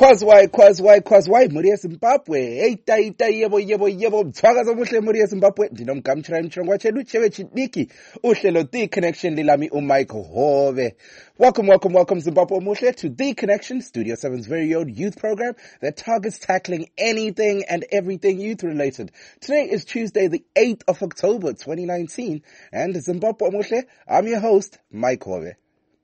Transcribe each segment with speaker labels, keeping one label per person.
Speaker 1: Kwazwai, Muria Zimbabwe. Hey, yebo, Twagaza Mushle Muria Zimbabwe. Dinom Gamchra Mchongwache Luchewe Chidniki. Uhlelo The Connection Lilami Umaiko Hove. Welcome, Zimbabwe Mushle, to The Connection, Studio 7's very own youth program that targets tackling anything and everything youth related. Today is Tuesday, the 8th of October, 2019. And Zimbabwe Mushle, I'm your host, Mike Hove.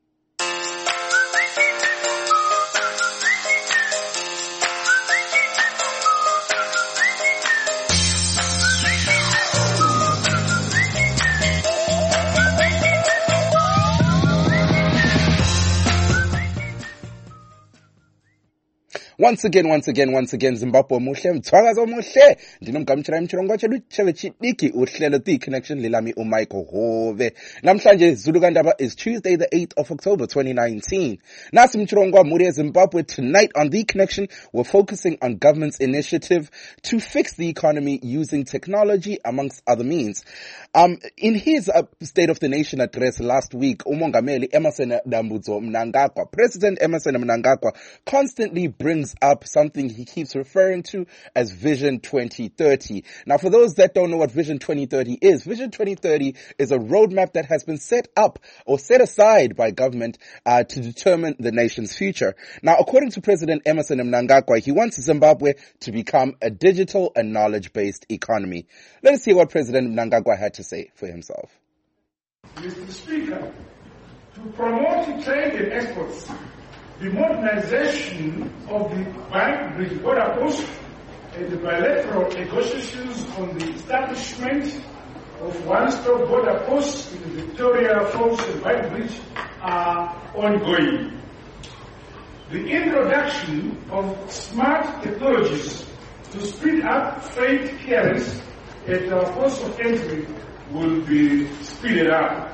Speaker 1: Once again, Zimbabwe Mushle, Mtwagaza Mushle, Ndinomgamchira Mchirongwache Luchewe Chidniki, Uhlelo The Connection Lilami Umaiko Hove. Namhlanje Zulugandaba is Tuesday the 8th of October 2019. Nasi Mchirongwa Muria Zimbabwe. Tonight on The Connection, we're focusing on government's initiative to fix the economy using technology amongst other means. In his State of the Nation address last week, Umongameli Emmerson Mnangagwa, President Emmerson Mnangagwa, constantly brings up something he keeps referring to as Vision 2030. Now, for those that don't know what Vision 2030 is, Vision 2030 is a roadmap that has been set up or set aside by government to determine the nation's future. Now, according to President Emmerson Mnangagwa, he wants Zimbabwe to become a digital and knowledge-based economy. Let us see what President Mnangagwa had to say for himself.
Speaker 2: Mr. Speaker, to promote trade and exports, the modernization of the Bank Bridge border post and the bilateral negotiations on the establishment of one-stop border posts in the Victoria Falls and Bank Bridge are ongoing. The introduction of smart technologies to speed up freight clearance at our ports of entry will be speeded up.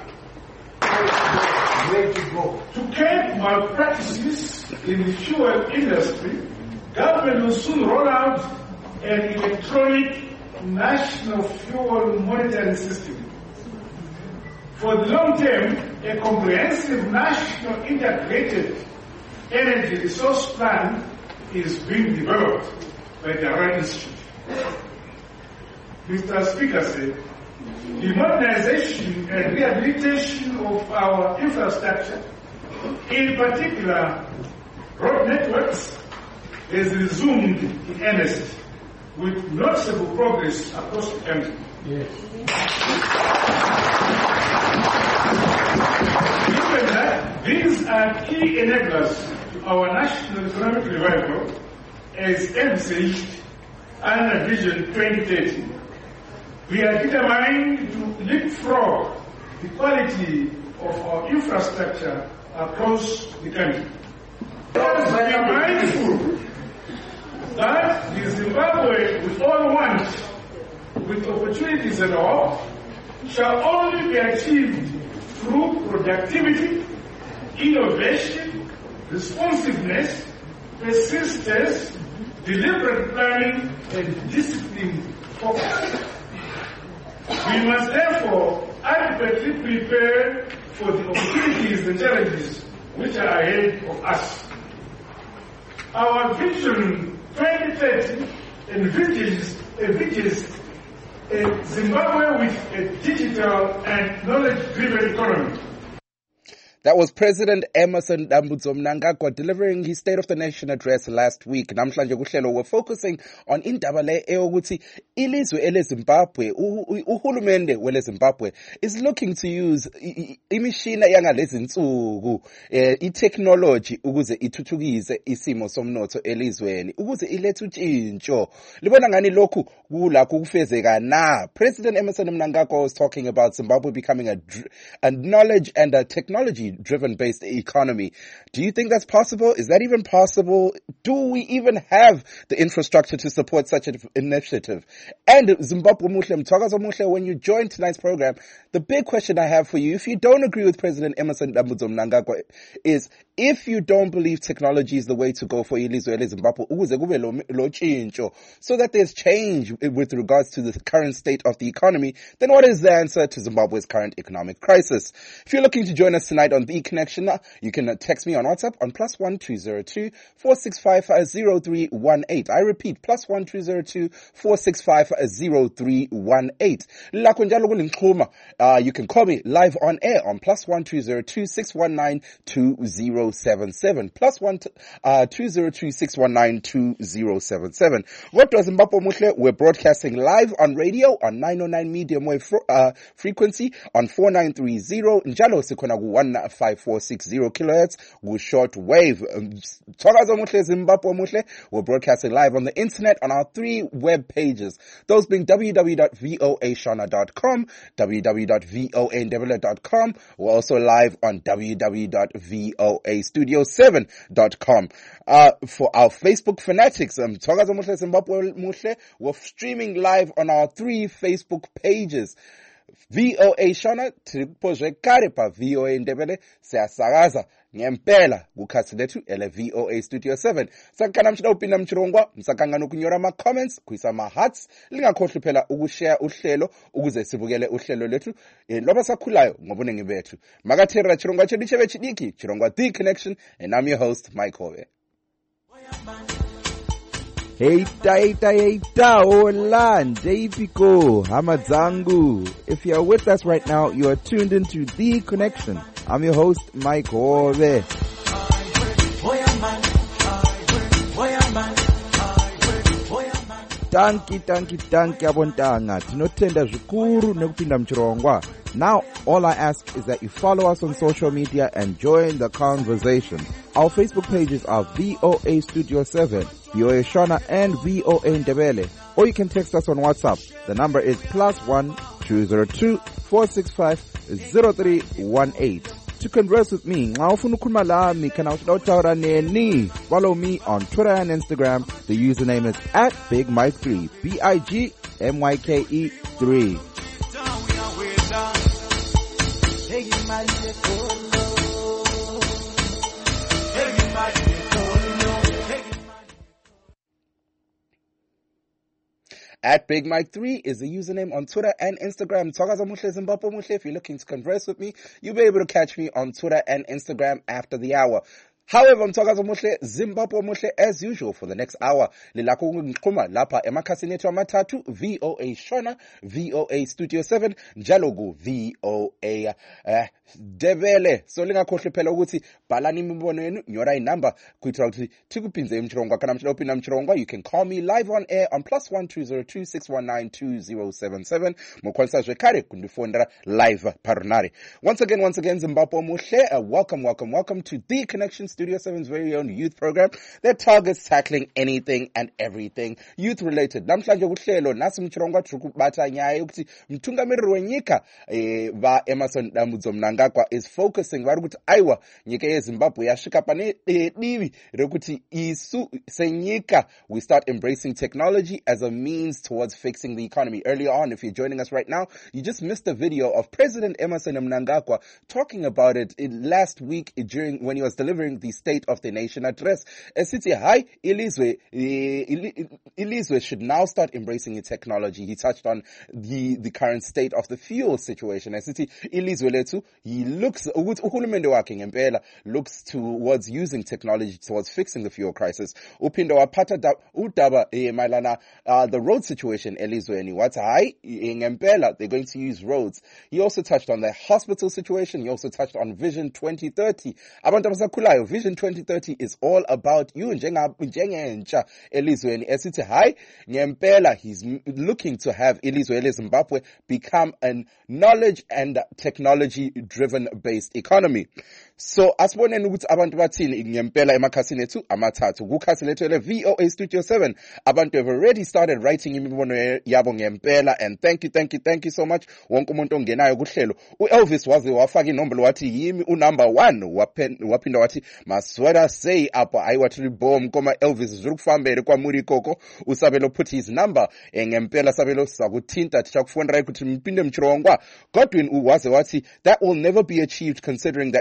Speaker 2: To curb malpractices in the fuel industry, government will soon roll out an electronic national fuel monitoring system. For the long term, a comprehensive national integrated energy resource plan is being developed by the RAN Institute. Mr. Speaker said, the modernization and rehabilitation of our infrastructure, in particular road networks, has resumed in earnest with noticeable progress across the country. Yes. Given that these are key enablers to our national economic revival, as envisaged under Vision 2030, we are determined to leapfrog the quality of our infrastructure across the country. Let us be mindful that the Zimbabwe we all want, with opportunities and all, shall only be achieved through productivity, innovation, responsiveness, persistence, deliberate planning, and disciplined focus. We must therefore adequately prepare for the opportunities and challenges which are ahead of us. Our Vision 2030 envisages a Zimbabwe with a digital and knowledge-driven economy.
Speaker 1: That was President Emmerson Mnangagwa delivering his State of the Nation address last week. Namhlanje kuhlelo we're focusing on indaba le eyokuthi ilizwe eleZimbabwe, uhulumende weleZimbabwe is looking to use imishina yangalezi nsuku, i-technology ukuze ithuthukise isimo somnotho elizweni, ukuze ilethe utshintsho. Libona ngani lokhu kulakho kufezeka na? President Emmerson Mnangagwa was talking about Zimbabwe becoming a knowledge and a technology driven based economy. Do you think that's possible? Is that even possible? Do we even have the infrastructure to support such an initiative? And Zimbabwe Mushle, Mtwagaza Mushle, when you join tonight's program, the big question I have for you, if you don't agree with President Emmerson Mnangagwa, is if you don't believe technology is the way to go for ilizwe leZimbabwe, ukuze kube lo tshintsho, so that there's change with regards to the current state of the economy, then what is the answer to Zimbabwe's current economic crisis? If you're looking to join us tonight on The Connection, you can text me on WhatsApp on +1202 465 0318. I repeat, +1202 465 0318. Lakho njalo kulixhuma, you can call me live on air on +1202 619 2077, +202 619 2077. Kodwa Zimbabwe Muhle, we're broadcasting live on radio on 909 medium wave frequency on 4930, njalo sikhona ku 15460 kilohertz ku short wave. Thokoza Muhle Zimbabwe Muhle, we're broadcasting live on the internet on our 3 web pages, those being www.voashona.com, www.voandebele.com. We're also live on www.voastudio7.com. For our Facebook fanatics, Thokoza Muhle Zimbabwe Muhle, we're streaming live on our 3 Facebook pages. VOA Shona, tipozwe kare pa VOA Ndebele, siyasakaza ngempela kukhasi lethu ele VOA Studio 7. Sakana mshida upinda mchirongwa, msakangana kunyora ma comments, kuisa ma hearts, lingakhohlwa phela ukushare uhlelo ukuze sibukele uhlelo lethu loba sakhulayo ngobunengi bethu. Makathera chirongwa chedu chebe chidiki, chirongwa The Connection, and I'm your host Mike Hove.
Speaker 3: Heita, hola, Jpiko, Hamadzangu. If you are with us right now, you are tuned into The Connection. I'm your host, Mike Hove. Tanki abontanga. Tinotenda zvikuru nekupinda mchirongwa. Now, all I ask is that you follow us on social media and join the conversation. Our Facebook pages are VOA Studio 7, VOA Shona, and VOA Ndebele. Or you can text us on WhatsApp. The number is +1 465 0318. To converse with me, follow me on Twitter and Instagram. The username is @BigMike3, BIGMYKE3.
Speaker 1: @BigMike3 is the username on Twitter and Instagram. Thokoza Muhle Zimbabwe Muhle. If you're looking to converse with me, you'll be able to catch me on Twitter and Instagram after the hour. However, Thokoza Muhle Zimbabwe Muhle, as usual, for the next hour. Lilakho ngixhuma lapha emakhasini ethu amathathu, VOA Shona, VOA Studio 7, njalo ku VOA Ndebele. So lingakhohlwa phela ukuthi bhalani imibono yenu, nyora inamba kuitira ukuthi tikupinze mchirongwa kana mchida upinda mchirongwa. You can call me live on air on +1202 619 2077. Mokhonsa zwekare kundifondera live parunari. Once again, Zimbabwe Muhle, welcome to The Connection, Studio 7's very own youth program that targets tackling anything and everything youth related. Namhlanje kuhlelo nasi mchirongwa tukubata nyaya ukuthi mthungamiri wenyika va Emmerson Dambudzo Mnangagwa is focusing vari kuti aiwa nyika yeZimbabwe yasvika pane divi rekuti isu senyika we start embracing technology as a means towards fixing the economy. Earlier on, if you're joining us right now, you just missed a video of President Emmerson Mnangagwa talking about it last week when he was delivering the State of the Nation address. Esithi hi ilizwe should now start embracing its technology. He touched on the current state of the fuel situation. Esithi ilizwe lethu uhulumende wakhe ngempela looks towards using technology towards fixing the fuel crisis. Upindo waphatha udaba mayelana the road situation elizweni. Wathi hi ngempela they're going to use roads. He also touched on the hospital situation. He also touched on Vision 2030. Abantu abasakhulayo, Vision 2030 is all about you njengentsha elizweni. Esithi hi ngempela he's looking to have ilizwe leZimbabwe become a knowledge and technology driven based economy. So asiboneni ukuthi abantu bathini ngempela emakhasini ethu amathathu. Kukhasi lethu ele VOA Studio 7, abantu have already started writing imibono yabo ngempela, and thank you so much wonke umuntu ongenayo kuhlelo. uElvis waze wafaka inombolo wathi yimi unumber 1 waphinda wathi maswera say apha ayiwathi bomb koma Elvis zuri kufambele kwa muri koko usabelo put his number ngempela sabelo sakuthinta tichakufonera ukuthi mpinde mchirongwa. Godwin waze wathi that will never be achieved considering that he can't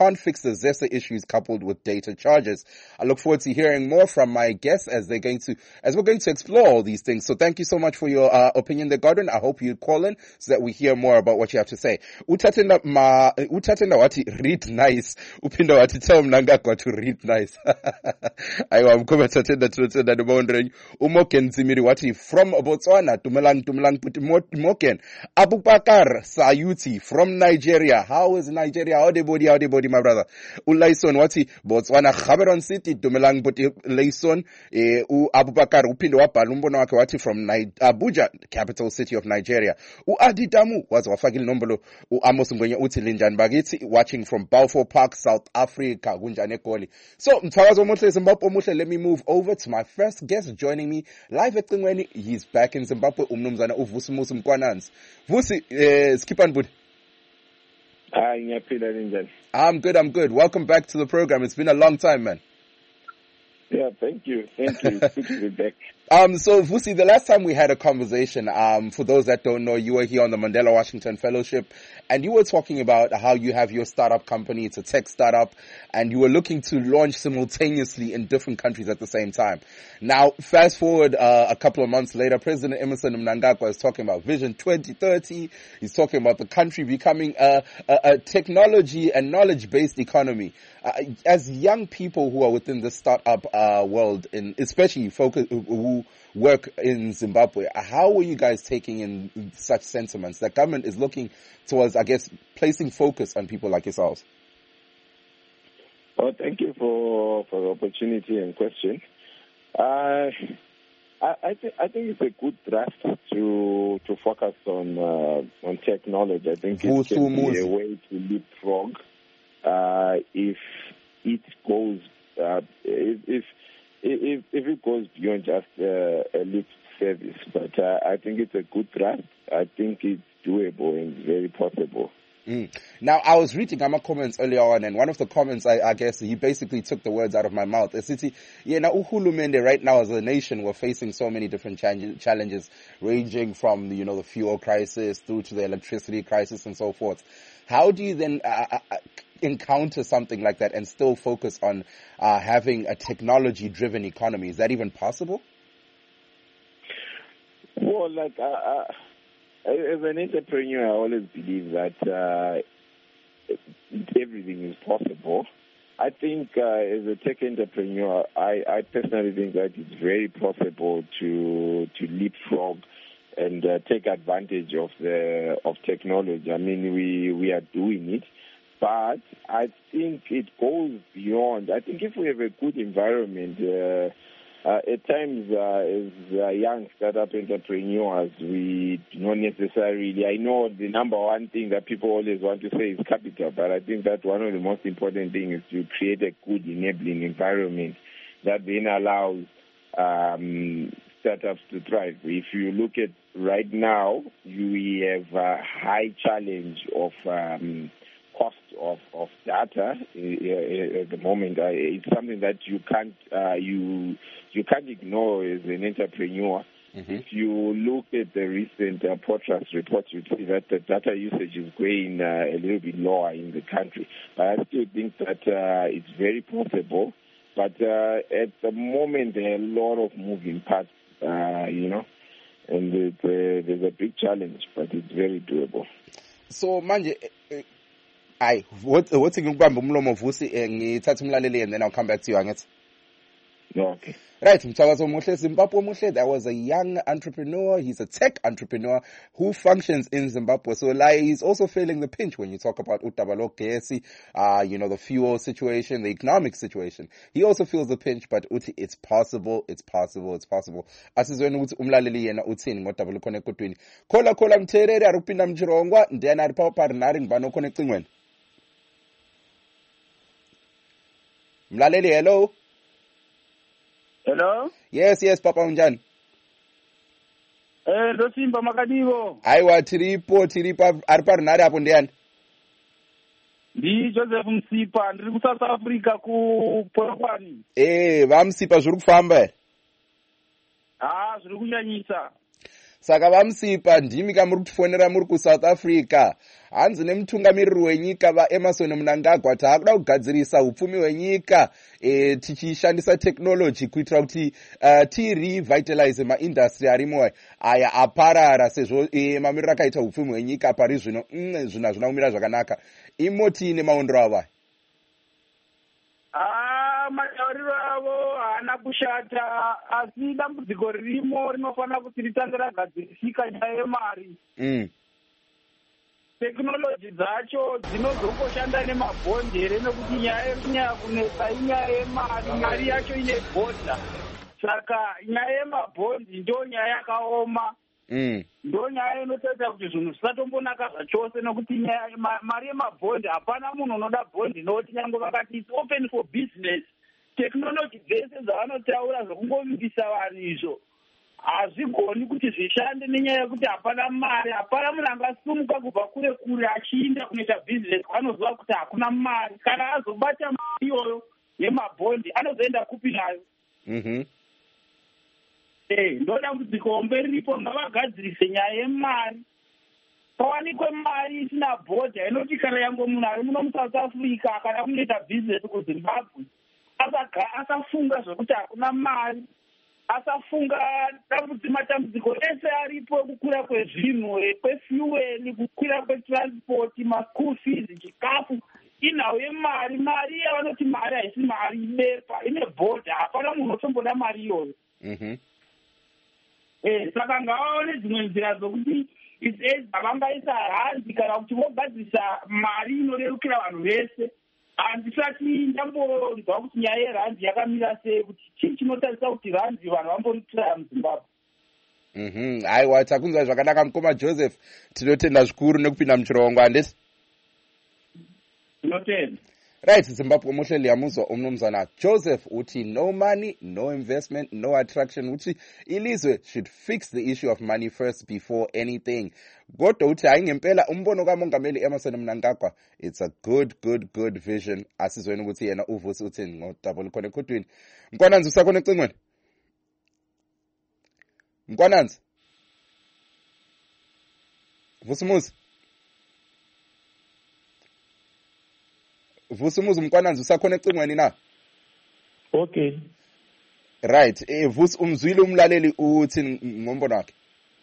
Speaker 1: can't fix the ZESA issues coupled with data charges. I look forward to hearing more from my guests as we're going to explore all these things. So thank you so much for your opinion there, Godwin. I hope you call in so that we hear more about what you have to say. Utatenda wati read nice. Upinda wati tell mnangagwa to read nice. Aiwa mkoma tatenda tunatenda nubondrenyu. Umoken zimiri wati from Botswana, tumelang puti moken. Abubakar Sayuti from Nigeria. How is Nigeria? How the body, my brother. Ulaison wati Botswana, Cameron City, tumelang puti Laison. Abubakar upindo wapa lumbono wake wati from Abuja, capital city of Nigeria. Adidamu was wafagili nombolo. Amos Ngwenye uti Linjan Bagiti, watching from Balfour Park, South Africa. Gunjane Koli. So, Mtwazo Muhle, Zimbabwe Muhle, let me move over to my first guest joining me live at Tingweni. He's back in Zimbabwe. Umnumzana uvusi musu mkwananzi. Vusi, Skipan Bud. I'm good. Welcome back to the program. It's been a long time, man.
Speaker 4: Yeah, thank you. It's good to be back.
Speaker 1: So Vusi, the last time we had a conversation, for those that don't know, you were here on the Mandela Washington Fellowship, and you were talking about how you have your startup company. It's a tech startup, and you were looking to launch simultaneously in different countries at the same time. Now, fast forward a couple of months later, President Emmerson Mnangagwa is talking about Vision 2030. He's talking about the country becoming a technology and knowledge-based economy. As young people who are within the startup world, especially who work in Zimbabwe, how are you guys taking in such sentiments? The government is looking towards, I guess, placing focus on people like yourselves.
Speaker 4: Well, thank you for the opportunity and question. I think it's a good thrust to focus on technology. I think it can be a way to leapfrog if it goes if it goes beyond just a lip service. But I think it's a good thrust. I think it's doable and very possible.
Speaker 1: Now, I was reading my comments earlier on, and one of the comments, I guess, he basically took the words out of my mouth. Uhulumende right now as a nation, we're facing so many different challenges, ranging from, the fuel crisis through to the electricity crisis and so forth. How do you then encounter something like that and still focus on having a technology-driven economy? Is that even possible?
Speaker 4: Well, as an entrepreneur, I always believe that everything is possible. I think as a tech entrepreneur, I personally think that it's very possible to leapfrog and take advantage of technology. I mean, we are doing it, but I think it goes beyond. I think if we have a good environment, at times as young startup entrepreneurs, we do not necessarily. I know the number one thing that people always want to say is capital, but I think that one of the most important things is to create a good enabling environment that then allows startups to thrive. If you look at right now, we have a high challenge of cost of data at the moment. It's something that you can't ignore as an entrepreneur. Mm-hmm. If you look at the recent Potras report, you see that the data usage is going a little bit lower in the country. But I still think that it's very possible. But at the moment, there are a lot of moving parts, and there's a big challenge, but it's very doable.
Speaker 1: So, manje, what's ngikubamba umlomo Vusi ngithatha umlaleli and then I'll come back to you angithi.
Speaker 4: Okay.
Speaker 1: Right, Mthakazo Muhle, Zimbabwe Muhle, that was a young entrepreneur. He's a tech entrepreneur who functions in Zimbabwe. So he's also feeling the pinch when you talk about Utabalo Gesi, the fuel situation, the economic situation. He also feels the pinch, but it's possible. Asizweni ukuthi umlaleli yena uthini ngoDabalo khona ekodweni. Khola mtherere arupinda mchirongwa ndena ari papa nari ngibano khona ecingweni. Mlaleli, hello.
Speaker 5: Hello?
Speaker 1: Yes, Papa unjani?
Speaker 5: Simba makadivo.
Speaker 1: Aiwa tiripo aripari nari hapo ndiani?
Speaker 5: Ndi Joseph Msipa, ndiri ku South Africa ku Polokwane.
Speaker 1: Vamsipa zviri kufamba.
Speaker 5: Zviri kunyanyisa.
Speaker 1: saka vamusipa ndimi kamuri kutifonera muri kuSouth Africa. Hanzi nemutungamiriri wenyika vaEmmerson Mnangagwa taakuda kugadzirisa upfumi hwenyika tichishandisa technology kuitira kuti tirevitalize maindustry arimo aya aparara sezvo mamiriro akaita upfumi hwenyika pari zvino zvinhu hazvina kumira zvakanaka. Imoti nemaondero ava.
Speaker 5: Matauriro avo haana kushata, asi dambudziko ririmo rinofanira kuti ritange ragadzirisika nyaya yemari. Tekinoloji dzacho dzinozongoshanda nemabhondi here, nekuti nyaya yekunyanya kunetsa inyaya yemari, mari yacho ine bhodha. Saka nyaya yemabhondi ndo nyaya yakaoma. Ndo nyaya inotaridza kuti zvinhu zvisatombonaka zvachose, nekuti mari yemabhondi hapana munhu unoda bhondi, nokuti nyange vakati it's open for business, tekinoloji dzese dzavanotaura zvokungovimbisa vanhu izvo hazvigoni kuti zvishande nenyaya yekuti hapana mari. Hapana munhu angasumuka kubva kure kure achiinda kunoita bhizinesi anoziva kuti hakuna mari. Kana azobata mari iyoyo yemabhondi anozoenda kupi nayo? Ndo dambudziko riripo, ngavagadzirise nyaya yemari. Pawanikwe mari isina bhodha inoti kana yango munhu ari muno muSouth Africa kana kunoita bhizinesi kuZimbabwe asafunga zvokuti hakuna mari, asafunga matambudziko ese aripo, kukwira kwezvinhu, kwefuel, kukwira kwetransport, maschool fees, chikafu, inhau yemari. Mari yavanoti mari haisi mari, ibepa, ine bhodha, hapana munhu otomboda mari iyoyo. Saka ngavaone dzimwe nzira dzokuti vangaisa randi kana kuti vogadzirisa mari inorerukira vanhu vese. Handisati ndambonzwa kuti nyaya yerandi yakamira sei, kuti chii chinotarisa kuti randi vanhu vambonitira muZimbabwe.
Speaker 1: Aiwa, takunzwa zvakanaka mukoma Joseph, tinotenda zvikuru nekupinda muchirongwa handisi?
Speaker 5: Tinotenda.
Speaker 1: Right, Zimbabwe muhle liyamuzwa umnumzana Joseph uthi no money, no investment, no attraction, uthi ilizwe should fix the issue of money first before anything. Kodwa uthi hayi ngempela umbono kaMongameli Emmerson Mnangagwa, it's a good vision. Asizweni ukuthi yena uvusi uthini ngodabula khona ekhotweni. Mkwananzi usakhona ecingweni? Mkwananzi? Vusumuzi? Vusumuzi Mkwananzi usakhona ecingweni na?
Speaker 5: Okay.
Speaker 1: Right, Vusi umzwile umlaleli uthi ngombono wakhe.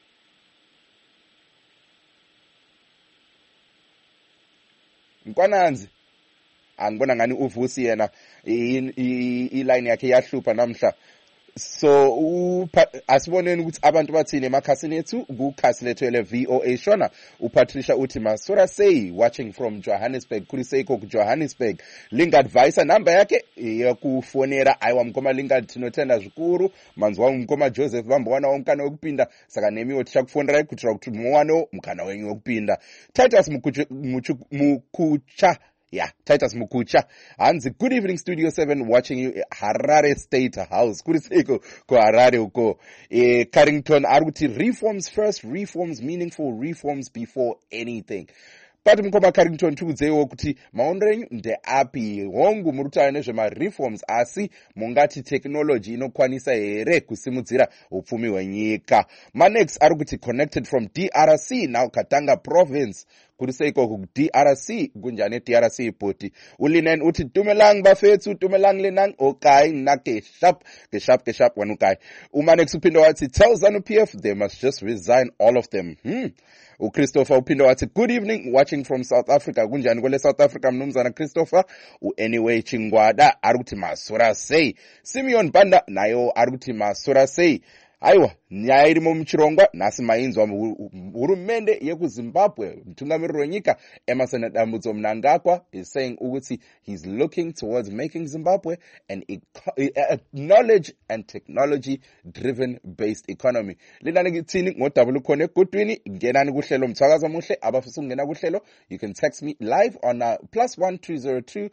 Speaker 1: Mkwananzi angibona ngani uvusi yena iline yakhe yahlupha namhla. So asiboneni ukuthi abantu bathini emakhasini ethu kukhasi lethu ele VOA Shona. uPatricia uthi Masura say watching from Johannesburg, kuliseko ku Johannesburg. Link advisor number yake yakufonera aiwa mkoma linga tinotenda zvikuru manzi wangu mkoma Joseph vambwana womkana wekupinda saka nemiwo tichakufonera kutira kuti muwano mukana wenyu wekupinda. Titus Mukucha. Yeah, Titus Mukucha. Hanzi, good evening, Studio 7, watching you Harare State House. Kuriseko ko Harare uko. Carrington, Aruti, reforms first, reforms, meaningful reforms before anything. Pati mkoma Carrington tuzewo kuti maonrenyu nde api hongu murutaura nezvema-reforms asi mungati technology inokwanisa here kusimudzira upfumi hwenyika. Manex ari kuti connected from DRC, now Katanga province. Kuriseko ku DRC, gunjane DRC poti. Ulinen uti tumelang bafetsu, tumelang lenang, okay, nake sharp, wanukai. Umanex upindo wati, tell ZANU-PF they must just resign, all of them. Christopher upindo wati, good evening, watching from South Africa. Gunjani kule South Africa mnumzana Christopher. Anyway Chingwada, aruti Masura say. Simeon Banda, nayo aruti Masura say. Aiwa, nyaya irimo muchirongwa nasi mainzwa hurumende yekuZimbabwe mtungamiriri wenyika Emmerson Mnangagwa is saying ukuthi he's looking towards making Zimbabwe an knowledge and technology driven based economy. Linani ngithini ngodabula khona egudwini ngenani kuhlelo mthakazo muhle abafisa ukungena kuhlelo you can text me live on +1202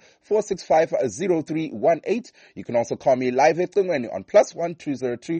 Speaker 1: 465 You can also call me live ecingweni on +1202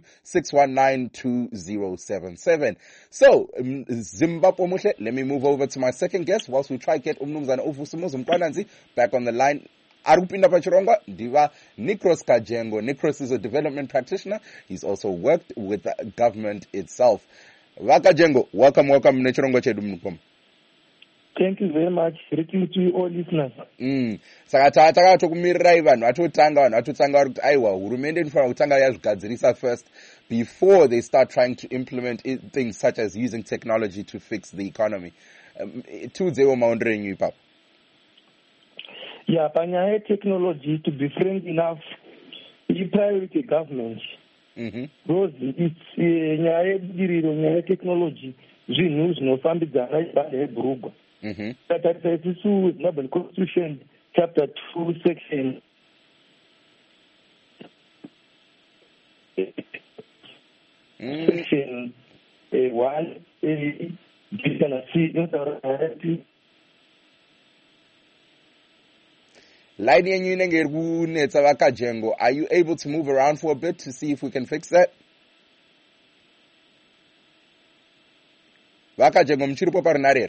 Speaker 1: 6192077. So, Zimbabwe muhle, let me move over to my second guest whilst we try to get umnumzana Uvusumuzi Mkwananzi back on the line. Arupinda pachirongwa ndiva Nicros Kajengo. Nicros is a development practitioner. He's also worked with the government itself. Vakajengo, welcome nechirongwa chedu munokomo.
Speaker 6: Thank you very much. Greetings to you all listeners.
Speaker 1: Saka takatokumirirai vanhu vatotanga vari kuti aiwa hurumende inofanira kutanga yazvigadzirisa first before they start trying to implement things such as using technology to fix the economy. Tiudzewo maondero enyu ipapo.
Speaker 6: Yeah, panyaya yetechnology, to be frank enough, priority government. Because it's nyaya yebudiriro, nyaya yetechnology, zvinhu zvinofambidzana ibhande yebhurugwa. Tatarisa isusu Zimbabwe Constitution chapter 2 section section 1 C.
Speaker 1: Line yenyu inenge iri kunetsa Vakajengo. Are you able to move around for a bit to see if we can fix that? Vakajengo muchiripo parinarera.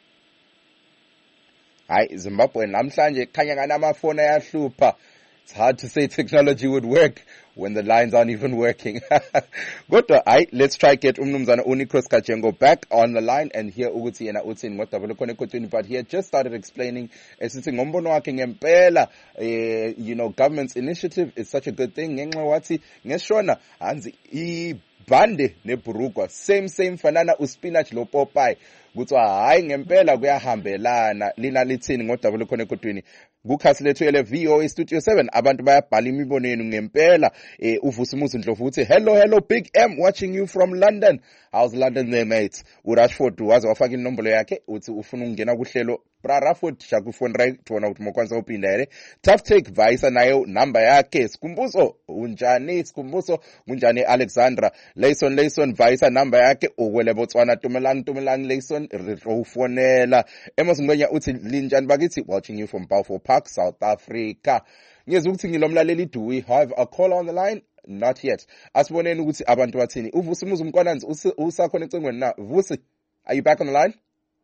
Speaker 1: Hai, Zimbabwe namhlanje khanya namafoni ayahlupa. It's hard to say technology would work when the lines aren't even working. Kodwa, let's try get umnumzana Unicros Kajengo back on the line and hear ukuthi yena uthi ngoba velokone kotweni, but he had just started explaining esithi ngombono wakhe ngempela government's initiative is such a good thing ngenxa wathi ngeshona hanzi ibhande nebhurugwa same fanana uspinach lo Popeye kuthiwa hayi ngempela kuyahambelana lina lithini ngoba velokone kotweni. Kukhasi lethu ele VOA Studio 7 abantu bayabhala imibono yenu ngempela. Uvusimuzi Ndlovu uthi hello Big M watching you from London. How's London there mates? uRashford waze wafaka inombolo yakhe uthi ufuna ukungena kuhlelo Rashford shakufoni right tona ukuthi mokwanza upinda ere. Tough take Vaisa nayo number yakhe. Sikumbuso unjani Alexandra Layson Vaisa number yakhe ukwele Botswana Tumelani Layson ufonela. Emos Ngwenya uthi linjani bakithi watching you from Balfour Park, South Africa. Ngiyeza ukuthi ngilomlaleli do we have a call on the line? Not yet. Asiboneni ukuthi abantu bathini. Uvusimuzi Mkwananzi usakhona ecingweni na. Vusi, are you back on the line?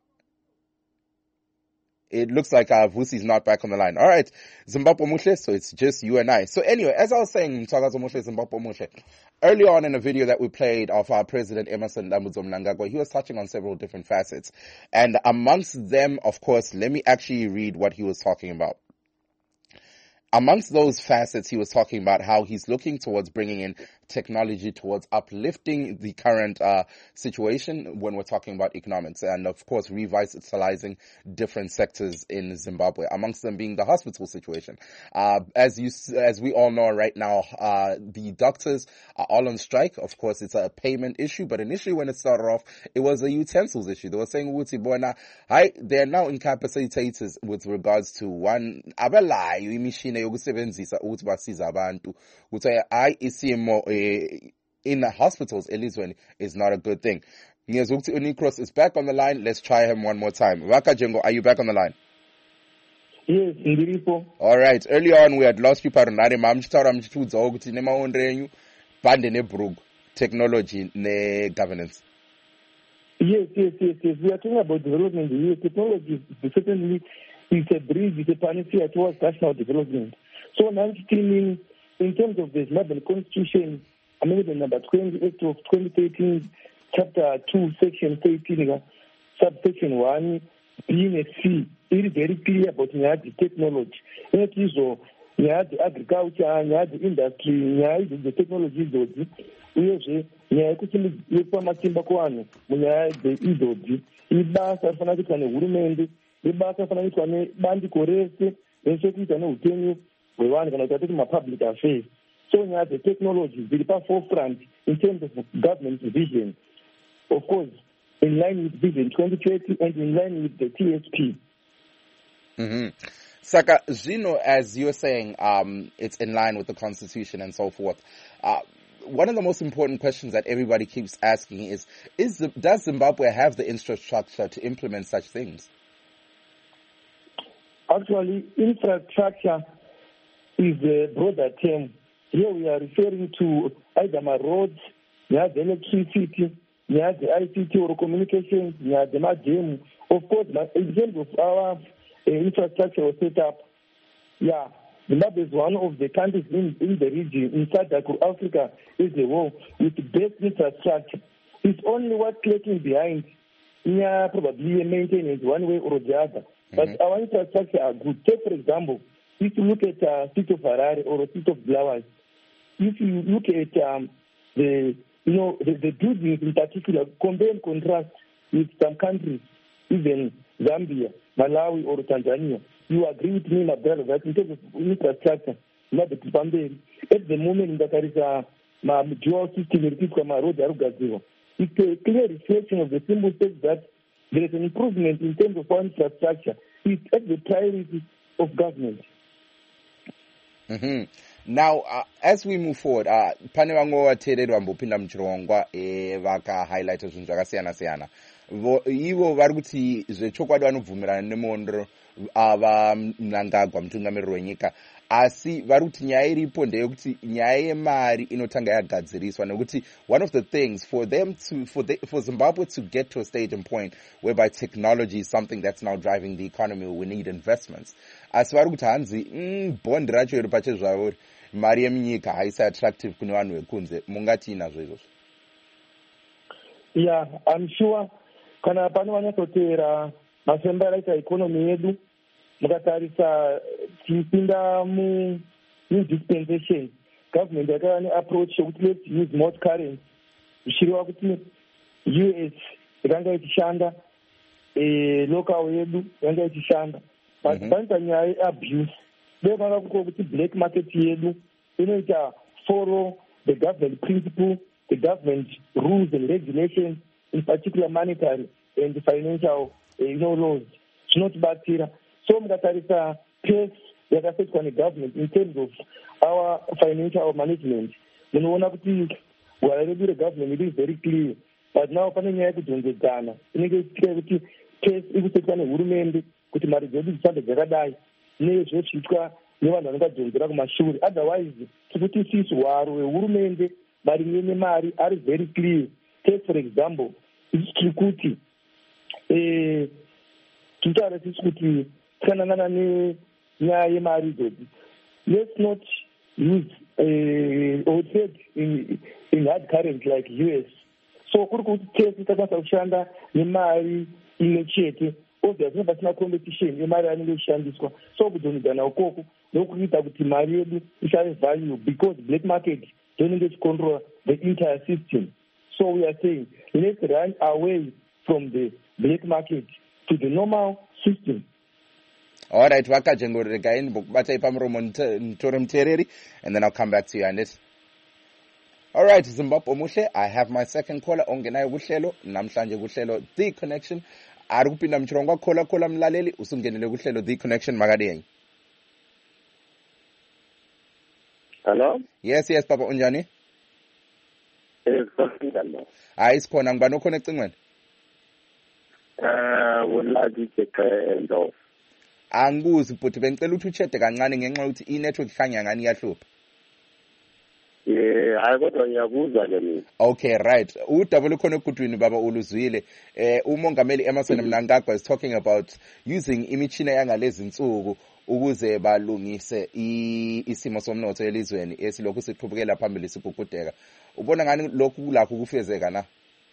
Speaker 1: It looks like Vusi is not back on the line. All right, Zimbabwe Muhle, so it's just you and I. So anyway, as I was saying, Mthwakazo Muhle, Zimbabwe Muhle, earlier on in a video that we played of our President Emmerson Dambudzo Mnangagwa, he was touching on several different facets. And amongst them, of course, let me actually read what he was talking about. Amongst those facets, he was talking about how he's looking towards bringing in technology towards uplifting the current situation when we're talking about economics, and of course revitalizing different sectors in Zimbabwe, amongst them being the hospital situation. As we all know right now, the doctors are all on strike. Of course, it's a payment issue, but initially when it started off, it was a utensils issue. They were saying, they're now incapacitated with regards to one, abelayo imishini yokusebenzisa ukuthi basiza abantu. Ukuthi in the hospitals, elizweni is not a good thing. Ngiyazwa Unicros is back on the line. Let's try him one more time. Vakajengo, are you back on the line?
Speaker 6: Yes, Ndiripo.
Speaker 1: All right. Earlier on, we had lost you parinare mamchitara mchitudza ukuthi nemaondre enyu bande nebhurugwa technology ne governance.
Speaker 6: Yes. We are talking about development here. Technology certainly is a bridge, it's a panacea towards national development. So now in terms of the Zimbabwe Constitution, Amendment number 28 of 2013, chapter 2, section 13, subsection 1, being a C, it is very clear about the technology. It is the agriculture, the industry, the technology, public affairs. So now the technology will be forefront in terms of government vision. Of course, in line with Vision 2030 and in line with the TSP.
Speaker 1: Saka, Zino, as you're saying, it's in line with the Constitution and so forth. One of the most important questions that everybody keeps asking is does Zimbabwe have the infrastructure to implement such things?
Speaker 6: Actually, infrastructure is a broader term. Here we are referring to either my roads, the electricity, the ICT or communications, the gym. Of course, in terms of our infrastructure was set up, Zimbabwe is one of the countries in the region, in South Africa, is the world with the best infrastructure. It's only what's lacking behind. Yeah, probably maintenance one way or the other. But our infrastructure are good. Take, for example, if you look at City of Harare or City of Blawas, if you look at the buildings in particular, compare and contrast with some countries, even Zambia, Malawi, or Tanzania, you agree with me, my brother, that in terms of infrastructure, at the moment that there is a dual system, it's a clear reflection of the simple fact that there is an improvement in terms of our infrastructure. It's at the priority of government.
Speaker 1: Now, as we move forward, pane vango vateereri vambopinda muchirongwa vaka highlight zvinhu zvakasiyana siyana. Ivo vari kuti zvechokwadi vanobvumirana nemuondero ava Mnangagwa, mutungamiriri wenyika, asi vari kuti nyaya iripo ndeyekuti nyaya yemari inotanga yagadziriswa, nekuti one of the things for Zimbabwe to get to a stage and point whereby technology is something that's now driving the economy, we need investments. Asi vari kuti hanzi bond racho iri pache zvavo mari yemunyika haisi attractive kune vanhu vekunze. Mungati inazvo izvozvo?
Speaker 6: Yeah, I'm sure kana pano vanyatsotevera mafemba araita economy yedu, mukatarisa tipinda dispensation, government yakava neapproach yokuti let's use more currency. Zvichiriwa kuti US yakanga ichishanda, local yedu yakanga ichishanda, but panza nyaya yeabuse bekanga kuko kuti black market yedu inoita follow the government principle, the government rules and regulations, in particular monetary and financial laws. Zvinotibatsira. So mukatarisa pace yakasetwa negovernment in terms of our financial management, munoona kuti gwara redu regovernment it is very clear, but now pane nyaya yekudhonzedzana inenge ichitika kuti pace iri kusetwa nehurumende kuti mari dzedu dzisande dzakadai nezvo zviitwa nevanhu vanongadhonzera kumashure. Otherwise tikuti isisi hwaro hwehurumende maringe nemari ari very clear. Take for example, tiri kuti titaura tisi kuti tikanangana nenyaya yemari idzodzi, let's not use or trade in hard currency like US. So kuri kuti tese takwanisa kushanda nemari imwe chete, obviously pasina competition yemari anenge ichishandiswa. So kudhonedzana ukoko nokuita kuti mari yedu ishave value because black market donenge ichicontrol the entire system. So we are saying let's run away from the black market to the normal system.
Speaker 1: All right, vakajengorega bokubatai pamuromo ntore muteereri, and then I'll come back to you on this. All right, Zimbabwe muhle, I have my second caller ongenayo kuhlelo namhlanje kuhlelo The Connection. Ari kupinda muchirongwa kola mlaleli usungenele kuhlelo The Connection makadeni.
Speaker 4: Hello?
Speaker 1: Yes, Papa unjani? Hayi sikhona ngibani oconnect ngwena?
Speaker 4: Uladi Endo.
Speaker 1: Angibuzi but bengicela ukuthi uchede kancane ngenxa ukuthi i-network ihlanya ngani iyahlupha.
Speaker 4: Hayi kodwa ngiyakuzwa ke mina.
Speaker 1: Okay, right. Udabule khona egudwini baba uluzwile. Umongameli Emmerson Mnangagwa is talking about using imitshina yangalezi insuku ukuze balungise isimo somnotho elizweni esilokhu siqhubukela phambili sigugudeka. Ubona ngani lokhu kulakho kufezeka na?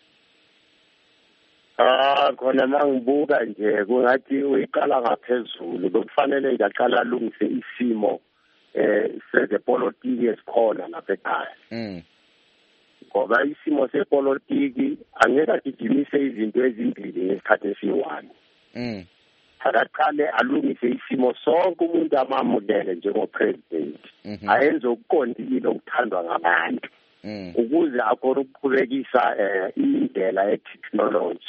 Speaker 4: Khona mangibuka nje kungathi uyiqala ngaphezulu, bekufanele ngaqala alungise isimo sezepolitiki esikhona lapha ekhaya. Ngoba isimo sepolitiki angeke agijimise izinto ezimbili ngesikhathi esiyi-one. Akaqale alungise isimo sonke umuntu amamukele njengopresident, ayenze okuqondile okuthandwa ngabantu ukuze akhona ukuqhubekisa indlela ye-technology.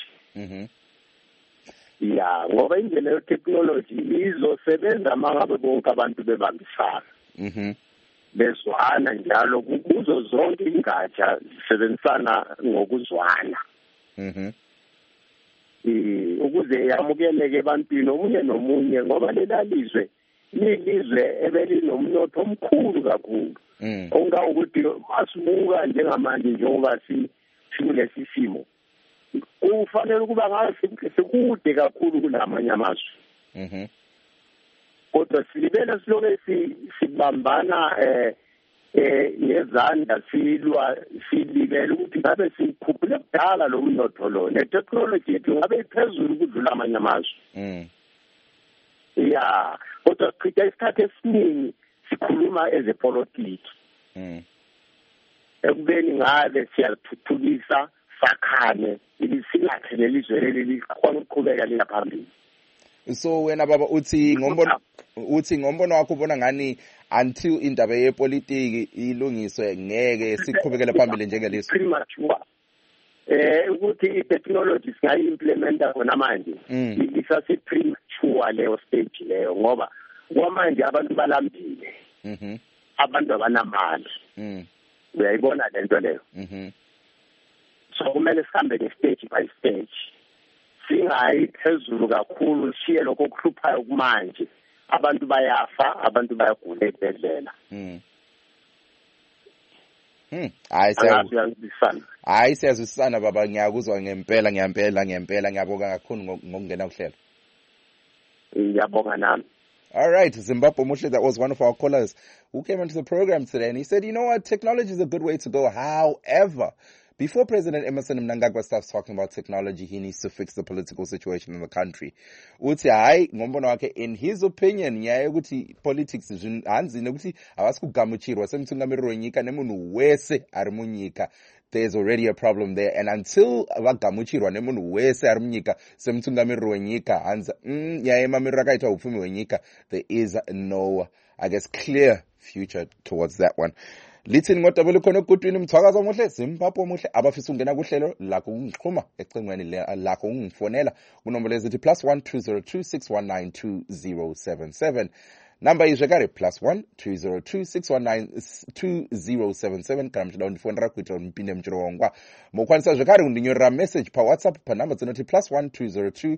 Speaker 4: Ya, ngoba indlela ye-technology izosebenza mangabe bonke abantu bebambisana, bezwana njalo kuzo zonke ingatsha zisebenzisana ngokuzwana, ukuze yamukeleke ebantwini omunye nomunye, ngoba lelalizwe lilizwe ebelinomnotho omkhulu kakhulu. Ongawukuthi masibuka njengamanje njengoba sikulesi simo, kufanele ukuba ngathi sikude kakhulu kulamanye amazwe. Kodwa silibele siloke sibambana
Speaker 7: ngezandla silibele ukuthi ngabe sikhuphule kudala lo mnotho lo netechnology yethu ngabe iphezulu ukudlula amanye amazwe. Ya kodwa sichitha isikhathi esiningi sikhuluma ezepolitiki ekubeni ngabe siyathuthukisa sakhane ilisilahle lelizwe leli likhona ukuqhubeka liya phambili.
Speaker 1: So wena baba uthi ngombono wakho ubona ngani until indaba yepolitiki ilungiswe ngeke siqhubekele phambili njengelizwe?
Speaker 7: Premature. Ukuthi i-technology singayi-implementa khona manje isase premature leyo stage leyo ngoba kwamanje abantu balambile, abantu abanamali, uyayibona lento leyo. So kumele sihambe nge-stage by stage, singayi phezulu kakhulu, siye lokho okuhluphayo kumanje. Abantu bayafa, abantu bayagula ezibhedlela.
Speaker 1: Hayi siyazwisana baba, ngiyakuzwa ngempela ngiyabonga kakhulu ngokungena kuhlelo.
Speaker 7: Ngiyabonga nami.
Speaker 1: All right, Zimbabwe Muhle, that was one of our callers who came into the program today, and he said, you know what, technology is a good way to go. However, before President Emmerson Mnangagwa starts talking about technology, he needs to fix the political situation in the country. Uthi hayi ngombono wakhe, in his opinion, nyaye ukuthi politics hanzini ukuthi abasikugamuchirwa semthungamiri wenyika nemunhu wese ari munyika. There's already a problem there, and until vagamuchirwa nemunhu wese ari munyika semthungamiri wenyika hanza nyaye mamiriro akaita upfumi wenyika, there is no, I guess, clear future towards that one. Lithini ngodabula khona ukugudwini Mthwakazi Muhle, Zimbabwe Muhle, abafisa ungena kuhlelo lakho ungixhuma ecingweni lakho ungifonela kunombolo ezithi +1 202 619 2077. Number is +1 202 619 2077. Kana mchida undifonera kuita mpinde mchirongwa. Mokwanisa zvekare kundinyorera message pa WhatsApp pa number dzinoti +1 202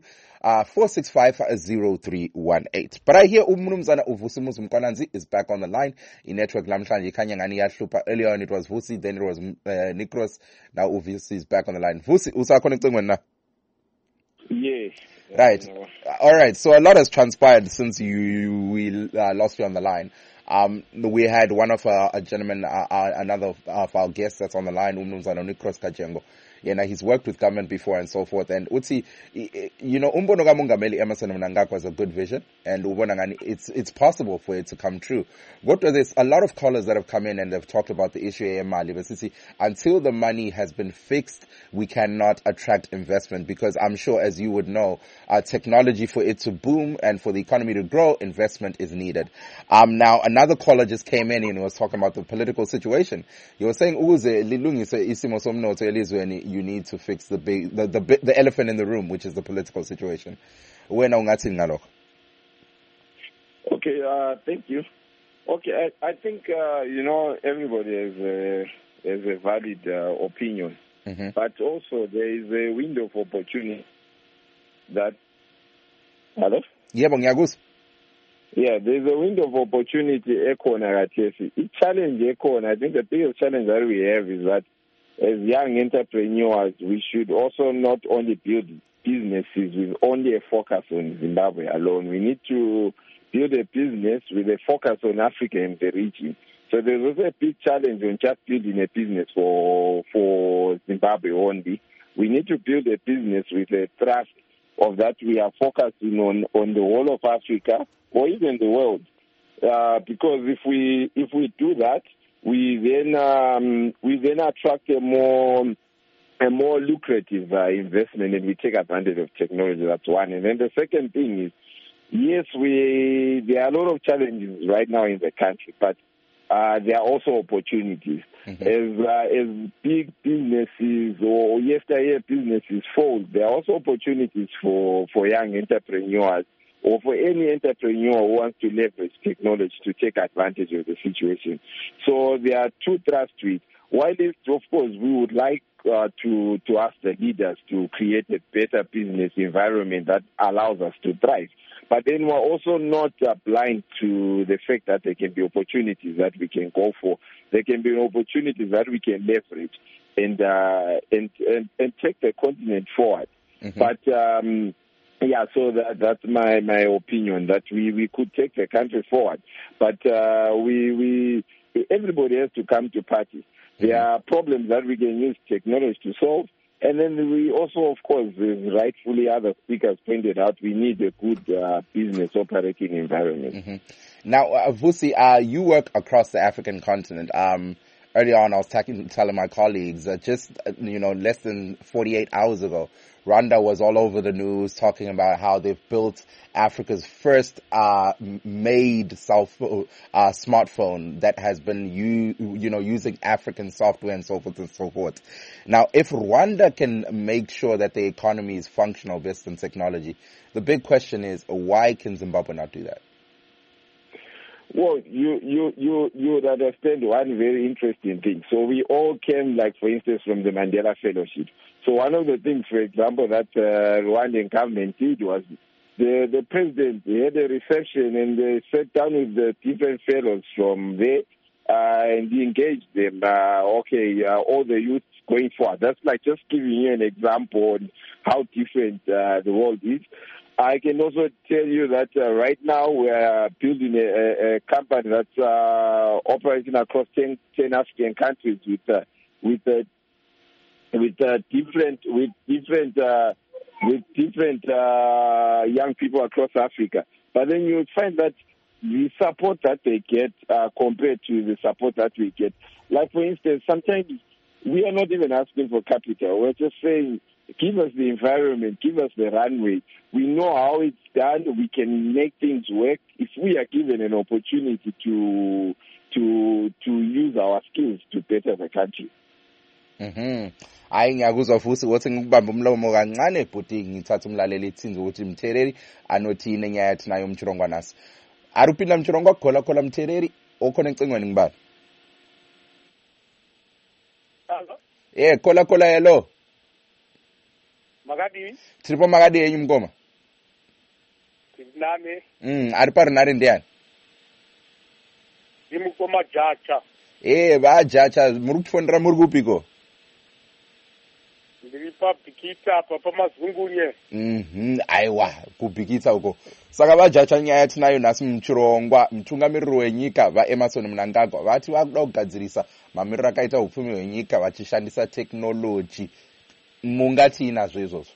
Speaker 1: 465 0318. But I hear Mnumzana uVusimuzi Mkwananzi is back on the line. In network lamhlanje ikhanya ngani yahlupa. Earlier on it was Vusi, then it was Nikros. Now Uvusi is back on the line. Vusi, usakhona ecingweni na?
Speaker 4: Yes.
Speaker 1: Right. All right. So a lot has transpired since we lost you on the line. We had one of a gentleman, another of our guests that's on the line, Umnumzana Nikros Kajengo. He's worked with government before and so forth. And Uti, Umbono Kamongameli Emmerson Mnangagwa has a good vision, and it's possible for it to come true. There's a lot of callers that have come in and they've talked about the issue of Mali. But until the money has been fixed, we cannot attract investment, because I'm sure, as you would know, technology, for it to boom and for the economy to grow, investment is needed. Now, another caller just came in and was talking about the political situation. He was saying, you need to fix the elephant in the room, which is the political situation.
Speaker 4: Okay, thank you. Okay, I think everybody has a valid opinion, but also there is a window of opportunity that. Hello?
Speaker 1: Yeah,
Speaker 4: there's a window of opportunity. It's challenge I think the biggest challenge that we have is that, as young entrepreneurs, we should also not only build businesses with only a focus on Zimbabwe alone. We need to build a business with a focus on Africa and the region. So there's also a big challenge on just building a business for Zimbabwe only. We need to build a business with a thrust of that we are focusing on the whole of Africa or even the world. Because if we do that, we then attract a more lucrative investment, and we take advantage of technology. That's one. And then the second thing is, yes, there are a lot of challenges right now in the country, but there are also opportunities. As big businesses or yesteryear businesses fold, there are also opportunities for young entrepreneurs, or for any entrepreneur who wants to leverage technology to take advantage of the situation. So there are two thrusts to it. While, of course, we would like to ask the leaders to create a better business environment that allows us to thrive. But then we're also not blind to the fact that there can be opportunities that we can go for. There can be opportunities that we can leverage and take the continent forward. But so that's my opinion, that we could take the country forward. But we everybody has to come to party. There are problems that we can use technology to solve. And then we also, of course, as rightfully other speakers pointed out, we need a good business operating environment.
Speaker 1: Now, Vusi, you work across the African continent. Earlier on, I was telling my colleagues just less than 48 hours ago, Rwanda was all over the news talking about how they've built Africa's first made smartphone that has been using African software and so forth and so forth. Now, if Rwanda can make sure that the economy is functional based on technology, the big question is, why can Zimbabwe not do that?
Speaker 4: Well, you would understand one very interesting thing. So we all came, like, for instance, from the Mandela Fellowship. So one of the things, for example, that Rwandan government did was the president had a reception and they sat down with the different fellows from there and he engaged them. All the youth going forward. That's like just giving you an example on how different the world is. I can also tell you that right now we are building a company that's operating across 10 African countries with different young people across Africa. But then you find that the support that they get compared to the support that we get. Like, for instance, sometimes we are not even asking for capital. We're just saying, give us the environment, give us the runway. We know how it's done. We can make things work if we are given an opportunity to use our skills to better the country.
Speaker 1: Hayi ngiyakuzwa futhi ukuthi ngikubamba umlomo kancane bhuti ngithatha umlaleli ithinze ukuthi Mthereri anothini nyathi nayo Mchirongwa nasi. Arupinda Mchirongwa khola Mthereri okhona encingweni ngibani.
Speaker 5: Hello.
Speaker 1: Khola hello.
Speaker 5: Magadi.
Speaker 1: Tripo magadi yenyu mngoma.
Speaker 5: Nami.
Speaker 1: Ari pari nari ndiani.
Speaker 5: Ndimukoma Jacha.
Speaker 1: Va Jacha muri kufundira muri kupiko.
Speaker 5: Ndiri pabhikita pamazungunye.
Speaker 1: Aiwa kubhikita uko. Saka va Jacha nyaya tinayo nasi Mchirongwa mutungamiriri wenyika vaEmmerson Mnangagwa vati vakuda kugadzirisa mamiriro akaita upfumi hwenyika vachishandisa technology. Mungati inazvo izvozvo.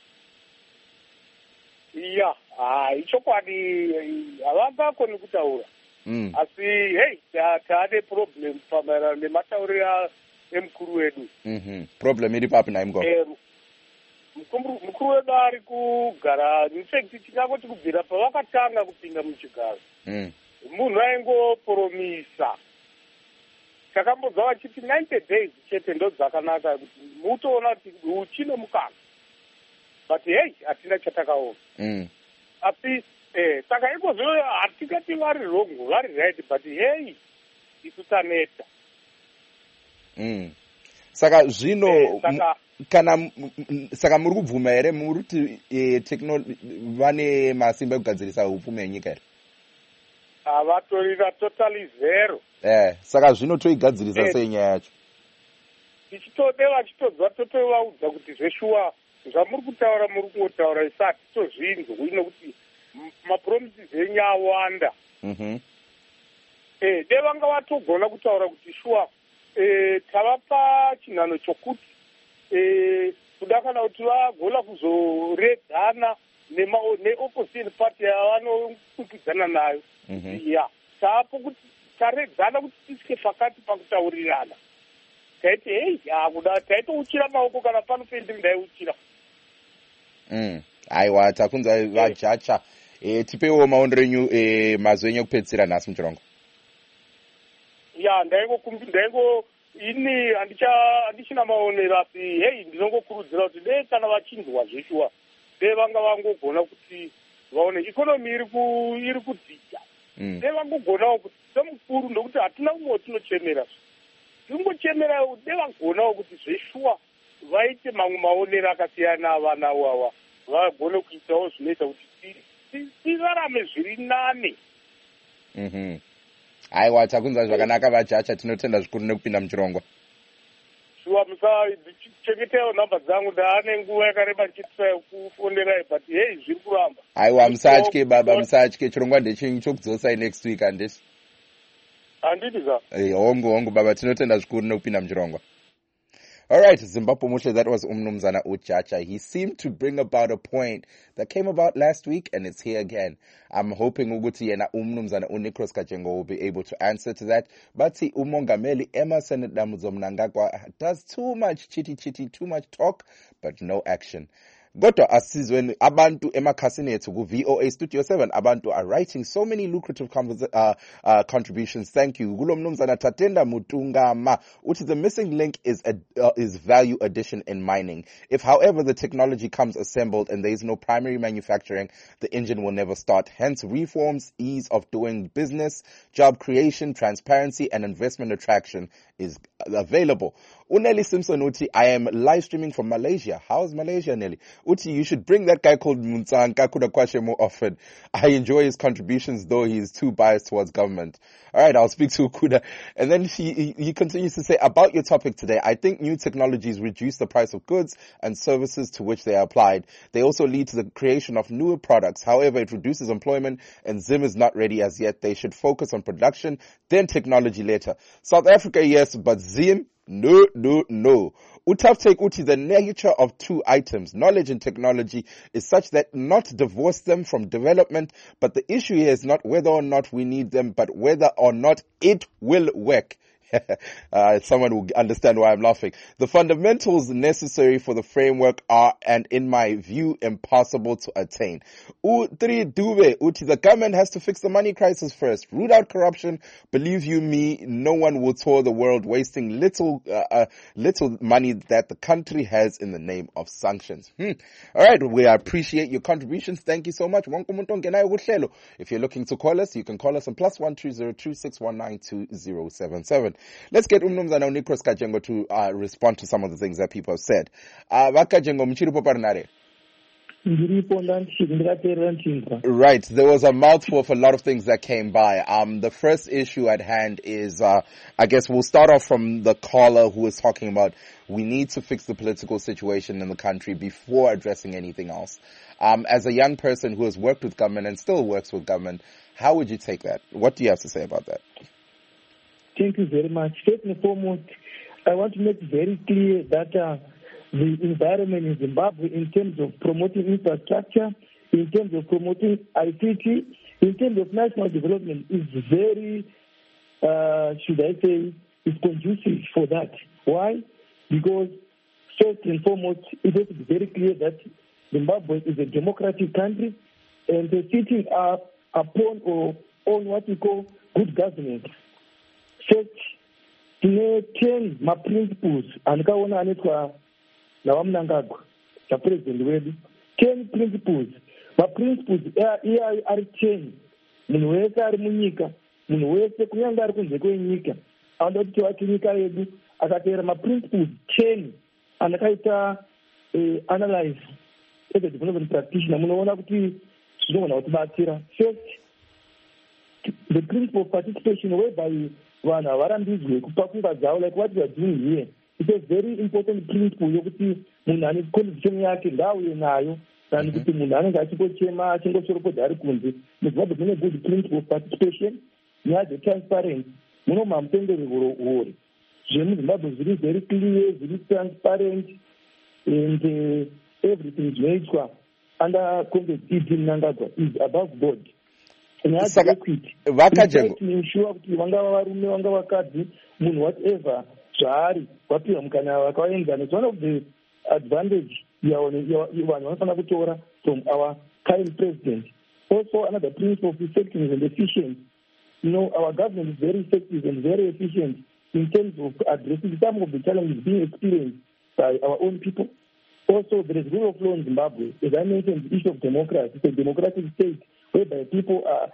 Speaker 5: Iya, ichokwadi havangakoni kutaura. Asi taade problem pamaererano nematauriro emukuru wedu.
Speaker 1: Problem iri papi naye mngoma?
Speaker 5: Mukuru wedu ari kugara, infact tingangoti kubvira pavakatanga kupinda muchigaro. Munhu aingoporomisa. Takambodza vachiti 90 days chete ndo dzakanaka kuti mutoona kuti uchine mukana. But hatina chatakaona. Asi saka ikozvo hatikati vari wrong, vari right, but isu taneta.
Speaker 1: Saka zvino kana saka muri kubvuma here muri kuti vane masimba ekugadzirisa upfumi hwenyika here?
Speaker 5: Vatorira totally zero.
Speaker 1: Saka zvino toigadzirisa sei nyaya yacho?
Speaker 5: Tichitode vachitodza totovaudza kuti zveshuwa zvamuri kutaura muri kungotaura isi hatitozvinzwa nokuti mapromises enyu awanda. Vanga vatogona kutaura kuti shuwa tavapa chinhano chokuti kuda kana kuti vagona kuzoredzana neopposite party yavanokwikwidzaana nayo. Taapo kuti taredzana kuti tisike pakati pakutaurirana. Taiti kuda taitouchira maoko kana panopendiri ndaiuchira.
Speaker 1: Aiwa takunzwa vaJacha. Tipewo maonero enyu mazwi enyu ekupedzisira nhasi Mchirongwa.
Speaker 5: Ini handichina maonero asi ndinongokurudzira kuti dei kana vachinzwa zveshuwa dei vanga vangogona kuti vaone ikonomi iri kudzika. Dei vangogonawo kuti semukuru ndokuti hatina umwe tinochemera. Tingochemera dei vagonawo kuti zveshuwa vaite mamwe maonero akasiyana vana wawa vagone kuitawo zvinoita kuti tirarame zviri nane.
Speaker 1: Aiwa takunzwa zvakanaka vaJacha, tinotenda zvikuru nekupinda Mchirongwa.
Speaker 5: Shuwa musachengetewo nhamba dzangu ndaane nguva yakareba ndichitsa kufonderai but zviri kuramba.
Speaker 1: Aiwa musatye baba musatye, Chirongwa ndechenyu chokudzosai next week handisi.
Speaker 7: anditi za
Speaker 1: hongu baba tinotenda zvikuru nekupinda muchirongwa. All right, Zimbabwe Muhle, that was Umnumzana Uchacha. He seemed to bring about a point that came about last week, and it's here again. I'm hoping Uguti yena Umnumzana Unikros Kajengo will be able to answer to that. But see, Umongameli Emerson Damuzomnangagwa does too much chitty, too much talk, but no action. Kodwa asizweni abantu emakhasini ethu ku VOA Studio 7 abantu are writing so many lucrative contributions. Thank you. Kulo mnumzana Tatenda Mutungama, which is the missing link is value addition in mining. If however the technology comes assembled and there is no primary manufacturing, the engine will never start. Hence reforms, ease of doing business, job creation, transparency and investment attraction is available. Uneli Simpson Uti, I am live streaming from Malaysia. How's Malaysia, Nelly? Uti, you should bring that guy called Mutsanka Kudakwashe more often. I enjoy his contributions, though he is too biased towards government. All right, I'll speak to Ukuda. And then he continues to say, about your topic today, I think new technologies reduce the price of goods and services to which they are applied. They also lead to the creation of newer products. However, it reduces employment, and Zim is not ready as yet. They should focus on production, then technology later. South Africa, yes, but Zim, no. Utaf Uti, the nature of two items, knowledge and technology, is such that not divorce them from development, but the issue here is not whether or not we need them, but whether or not it will work. Someone will understand why I'm laughing. The fundamentals necessary for the framework are, and in my view, impossible to attain. U3 Dube, Uti, the government has to fix the money crisis first. Root out corruption. Believe you me, no one will tour the world wasting little money that the country has in the name of sanctions. All right, we appreciate your contributions. Thank you so much. If you're looking to call us, you can call us on +1 202 619 2077. Let's get Umnumzana Unikros Kajengo to respond to some of the things that people have said. Vakajengo mchiripo parinare. Right, there was a mouthful of a lot of things that came by. The first issue at hand is, I guess we'll start off from the caller who was talking about we need to fix the political situation in the country before addressing anything else. As a young person who has worked with government and still works with government, how would you take that? What do you have to say about that?
Speaker 6: Thank you very much. First and foremost, I want to make very clear that the environment in Zimbabwe in terms of promoting infrastructure, in terms of promoting ICT, in terms of national development is very, is conducive for that. Why? Because first and foremost, it is very clear that Zimbabwe is a democratic country and sitting up upon or on what we call good governance. First, 10 principles andikaona anetwa nawamunangagwa napresident wedu 10 principles maprinciples ari 10 munhu wese ari munyika munhu wese kunyange ari kunze kwenyika anoda kuti wati nyika yedu akateera maprinciples 10 andakaita analyze as a development practitioner munoona kuti zvinogona kutibatsira. First, the principle of participation whereby vanhu havarambidzwe kupa pfungwa dzavo, like what we are doing here. It's a very important principle yokuti munhu ane contribution yake ngauye nayo than kuti munhu anenge achingochema achingosoropodza ari kunze. MuZimbabwe mune good principle of participation, nyaya dzetransparency munomu hamutenderi hori. ZvemuZimbabwe zviri very clear, zviri transparent, and everything zvinoitwa under context Mnangagwa is above board. Ensure kuti vangava varume vangava vakadzi munhu whatever zvaari wapiwa mukana wakaenzana. It's one of the advantage vanhu vanofanira kutora from our current president. Also another principle of effectiveness and efficiency. Our government is very effective and very efficient in terms of addressing some of the challenges being experienced by our own people. Also, there is rule of law in Zimbabwe. As I mentioned, the issue of democracy. It's a democratic state whereby people are,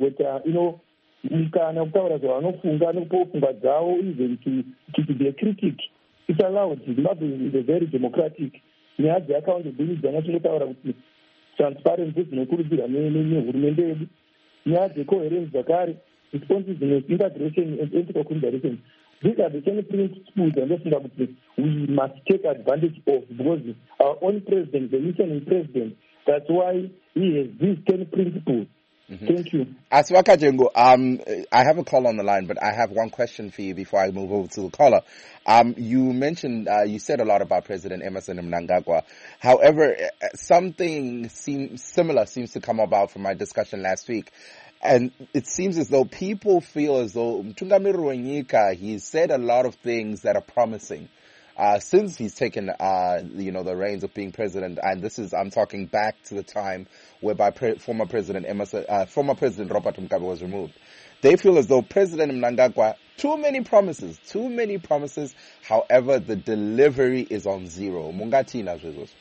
Speaker 6: mukana kutaura zvavanofunga nokupawo pfungwa dzavo, even to be a critic. It's allowed. Zimbabwe is a very democratic. Nyaya dzeaccountability dzanachingotaura kuti transparency dzinokurudzirwa nehurumende yedu. Nyaya dzecoherence dzakare, responsiveness, integration and ethical consideration. These are the 10 principles that we must take advantage of, because our own president, the listening president, that's why he has these 10 principles Thank you.
Speaker 1: Aswaka Jengo, I have a call on the line, but I have one question for you before I move over to the caller. You mentioned, you said a lot about President Emmerson Mnangagwa. However, something similar seems to come about from my discussion last week. And it seems as though people feel as though Mtungamiri Wanyika, he's said a lot of things that are promising. Since he's taken, the reins of being president, and I'm talking back to the time whereby former President Robert Mugabe was removed. They feel as though President Mnangagwa, too many promises. However, the delivery is on zero. Mungatina Jesus.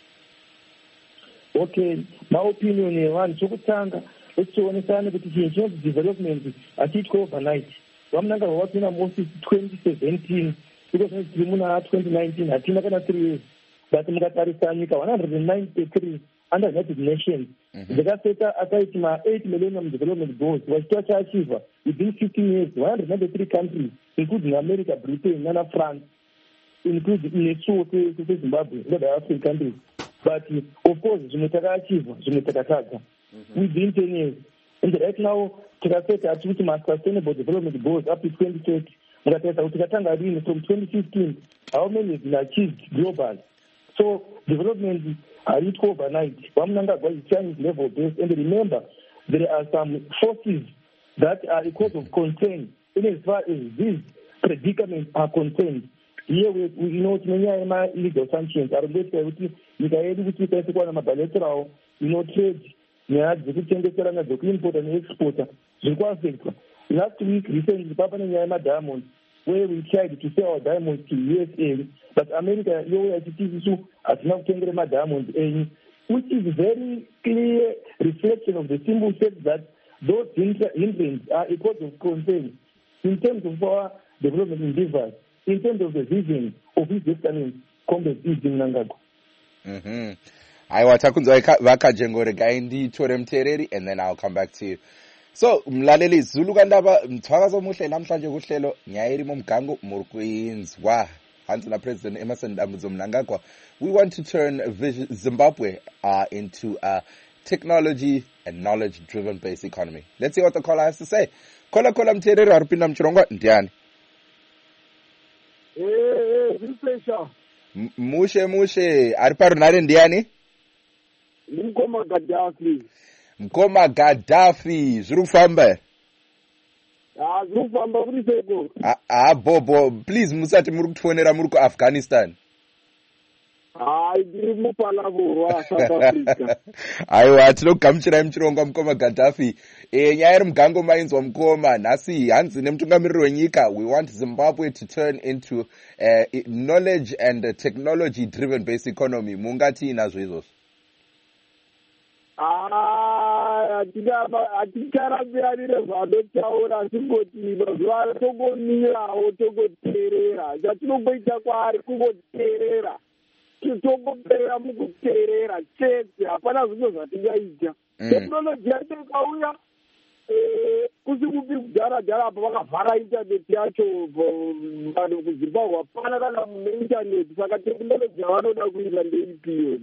Speaker 6: Okay, my opinion is one. Let's understand that the development at it overnight. Mnangagwa was in mostly 2017. Because in 2019, I think 3 years, but Mugatarisani 193 under United Nations. The Gazeta assigned 8 Millennium Development Goals was to achieve within 15 years 193 countries, including America, Britain, and France, including Lesotho, Zimbabwe, other African countries. But of course, Zumetaka achieve, Zumetaka within 10 years. And right now, Gazeta achieved my sustainable development goals up to 2030. From 2015, how many have been achieved global? So development are it overnight. Mnangagwa is Chinese level based, and remember there are some forces that are a cause of concern in as far as these predicaments are concerned. Here we illegal sanctions are related to bilateral, trade, import and export. Last week, recently, Papa Nyama Diamonds, where we tried to sell our diamonds to USA, but America, has now taken my diamonds, which is a very clear reflection of the simple fact that those hindrances are a cause of concern in terms of our development endeavors, in terms of the vision of his destiny, Comrade Mnangagwa.
Speaker 1: Aiwa takunzwa vakajengore gaindi tore mtereri, and then I'll come back to you. So mlaleli Zulu kandaba mthwakazo omuhle namhlanje kuhlelo nyayeri momgango murkwinzwa hansi na President Emmerson Mnangagwa. We want to turn Zimbabwe into a technology and knowledge driven based economy. Let's see what the caller has to say. Kola mtereri arupinda mchirongwa ndiani. Mushe ariparu nare ndiani?
Speaker 7: Mkoma Gaddafi.
Speaker 1: Mkoma Gaddafi, zviri kufamba?
Speaker 7: Zviri kufamba kuri seko.
Speaker 1: Bobo, please musati muri kutonera muri kuAfghanistan.
Speaker 7: Ndiri mupalavurwa South Africa.
Speaker 1: Aiwa, tinokugamuchirai muchirongwa Mkoma Gaddafi. Nyaya iri mugango mainzwa Mkoma, nhasi hanzi nemutungamiriri wenyika, we want Zimbabwe to turn into knowledge and technology driven based economy. Mungati inazvo izvozvo?
Speaker 7: Haticharambiranire zvanotaura singoti mazuva tongomirawo tongoteerera. Zvatinongoita kwaari kungoteerera. Tongoperera mukuteerera chete, hapana zvimwe zvatingaita. Tekinoloji yacho ikauya kusikupi kudhara apa vakavhara intaneti yacho vanhu kuZimbabwe hapana kana mune intaneti, saka tekinoloji yavanoda kuita ndeipiyo.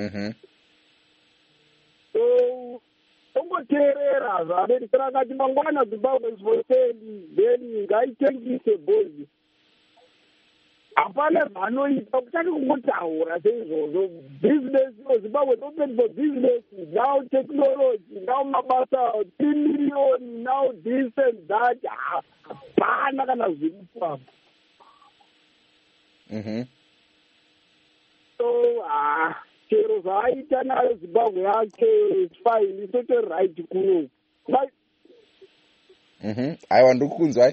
Speaker 7: Tongoteerera zvaAmerika rakati mangwana Zimbabwe is for sale, then ngaitengise bhozi. Hapana zvanoita kutanga kungotaura seizvozvo. Business, Zimbabwe is open for business, now technology, now mabasa 3 million, now this and that. Hapana kana zviri kufamba. So, chero zvaaita nayo Zimbabwe yake fine, itote right kuno.
Speaker 1: Aiwa ndikukunzwai.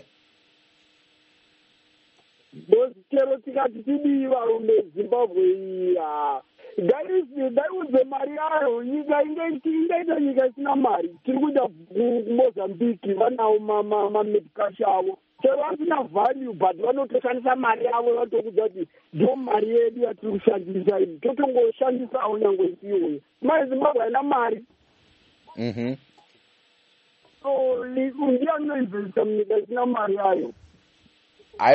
Speaker 7: Chero tikati tidii varume Zimbabwe iyi, ngaiudze mari yayo, nyika ingaita nyika isina mari. Tiri kuita kuMozambique vanawo mamedikasha avo. Chero vasina value, but vanotoshandisa mari yavo, vatokudza kuti ndo mari yedu yatiri kushandisa iyi, totongoshandisawo nyangwe isiyoyo. Mai Zimbabwe haina mari. So ndiani unoinvesta munyika isina mari yayo?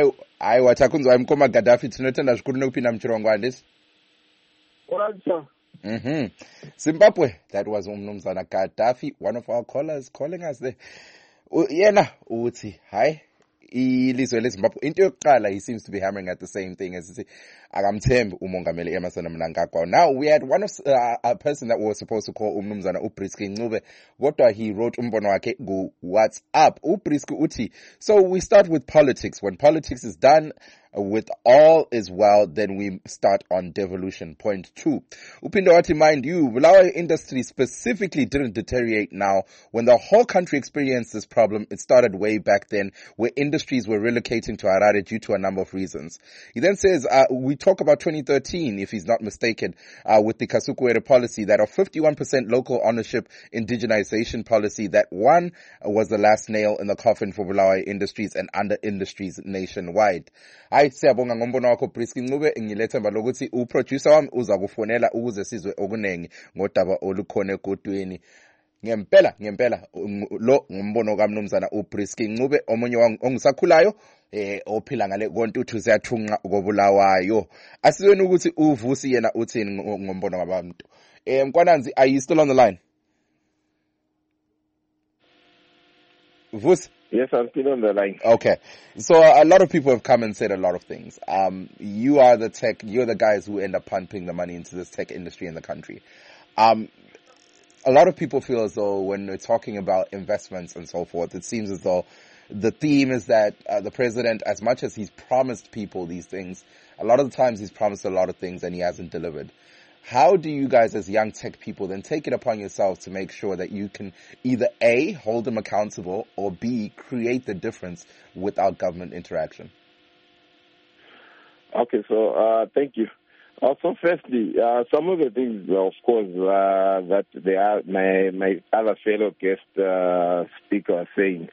Speaker 1: Aiwa takunzwai Mkoma Gaddafi, tinotenda zvikuru nekupinda muchirongwa handisi? Zimbabwe, that was Umnumzana Gaddafi, one of our callers calling us there. Yena uthi hi ilizwe leZimbabwe into yokuqala, he seems to be hammering at the same thing as he akamthembi umongameli Emmerson Mnangagwa. Now we had one of a person that was supposed to call Umnumzana uBrisky Ncube, kodwa he wrote umbono wakhe ku WhatsApp. uBrisky uthi, so we start with politics. When politics is done with all is well, then we start on devolution. Point 2. Upindo wati, mind you, Bulawayo industry specifically didn't deteriorate now. When the whole country experienced this problem, it started way back then, where industries were relocating to Harare due to a number of reasons. He then says, we talk about 2013, if he's not mistaken, with the Kasukuwere policy, that of 51% local ownership indigenization policy, that one was the last nail in the coffin for Bulawayo industries and under industries nationwide. Hayi siyabonga ngombono wakho Brisky Ncube, ngilethemba lokuthi uproducer wami uza kufonela ukuze sizwe okunengi ngodaba olukhona egodweni. Ngempela lo ngombono kaMnumzana uBrisky Ncube, omunye ongisakhulayo ophila ngale kontuthu siyathunqa kobulawayo. Asizweni ukuthi uvusi yena uthini ngombono wabantu. Mkwananzi, are you still on the line? Vusi?
Speaker 4: Yes, I'm still on the line.
Speaker 1: Okay. So a lot of people have come and said a lot of things. You are you're the guys who end up pumping the money into this tech industry in the country. A lot of people feel as though when we're talking about investments and so forth, it seems as though the theme is that the president, as much as he's promised people these things, a lot of the times he's promised a lot of things and he hasn't delivered. How do you guys as young tech people then take it upon yourselves to make sure that you can either A, hold them accountable, or B, create the difference without government interaction?
Speaker 4: Okay, so thank you. So firstly, some of the things, of course, that they are my other fellow guest speaker are saying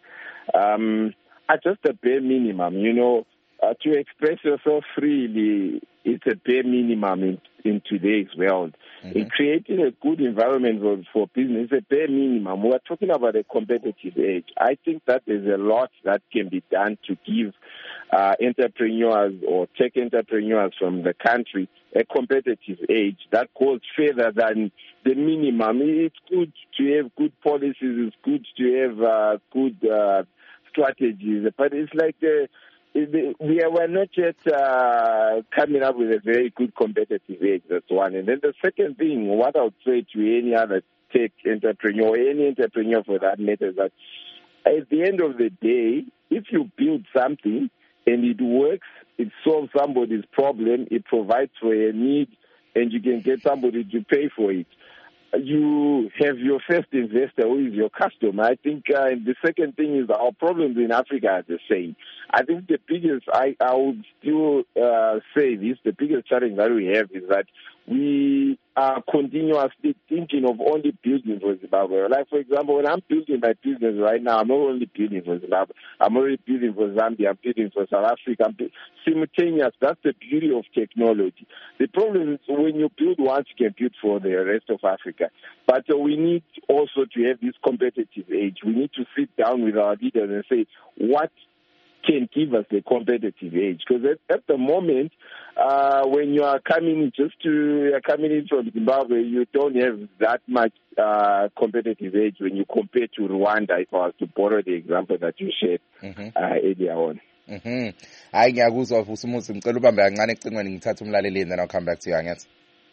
Speaker 4: are just a bare minimum. You know, to express yourself freely, it's a bare minimum in today's world. Mm-hmm. In creating a good environment for business, it's a bare minimum. We're talking about a competitive edge. I think that there's a lot that can be done to give entrepreneurs or tech entrepreneurs from the country a competitive edge that goes further than the minimum. It's good to have good policies. It's good to have good strategies. But it's like we were not yet coming up with a very good competitive edge. That's one. And then the second thing, what I would say to any other tech entrepreneur, or any entrepreneur for that matter, is that at the end of the day, if you build something and it works, it solves somebody's problem, it provides for a need, and you can get somebody to pay for it, you have your first investor who is your customer. I think the second thing is our problems in Africa are the same. I think the biggest, I would still say this, the biggest challenge that we have is that we are continuously thinking of only building for Zimbabwe. Like, for example, when I'm building my business right now, I'm not only building for Zimbabwe, I'm already building for Zambia, I'm building for South Africa. Simultaneous, that's the beauty of technology. The problem is when you build once, you can build for the rest of Africa. But we need also to have this competitive edge. We need to sit down with our leaders and say, what can give us the competitive edge? Because at the moment, when you are coming in from Zimbabwe, you don't have that much competitive edge when you compare to Rwanda, if I was to borrow the example that you shared earlier on.
Speaker 1: Hayi ngiyakuzwa Vusumuzi, ngicela ubambe kancane ecingweni ngithatha umlaleli and then I'll come back to you, angithi.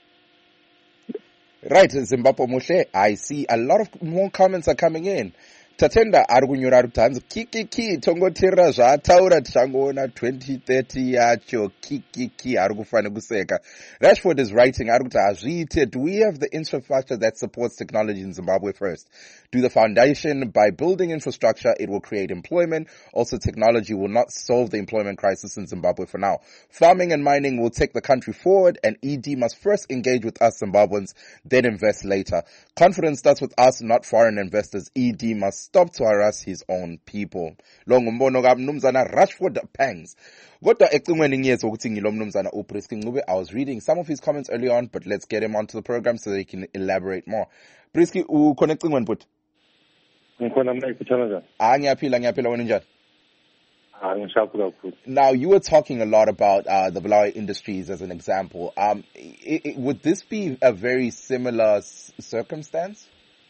Speaker 1: Right, Zimbabwe Muhle, I see a lot of more comments are coming in. Tatenda arikunyora rutanzi kiki tongotera zvataura tichangona 2030 yacho kiki arikufana kuseka. Rashford is writing arikuti hazviite. Do we have the infrastructure that supports technology in Zimbabwe first? Do the foundation. By building infrastructure, it will create employment. Also, technology will not solve the employment crisis in Zimbabwe for now. Farming and mining will take the country forward, and ED must first engage with us Zimbabweans, then invest later. Confidence starts with us, not foreign investors. ED must stop to harass his own people. Lo ngumbono kaMnumzana Rashford Pangs. Kodwa ecingweni ngiyethu ukuthi ngilo Mnumzana uBrisky Ncube. I was reading some of his comments early on, but let's get him onto the program so that he can elaborate more. Brisky, ukhona ecingweni but?
Speaker 8: Ngikhona mna ikuthana njani?
Speaker 1: Ngiyaphila wena njani? Now, you were talking a lot about the Bulawayo Industries as an example. Would this be a very similar circumstance?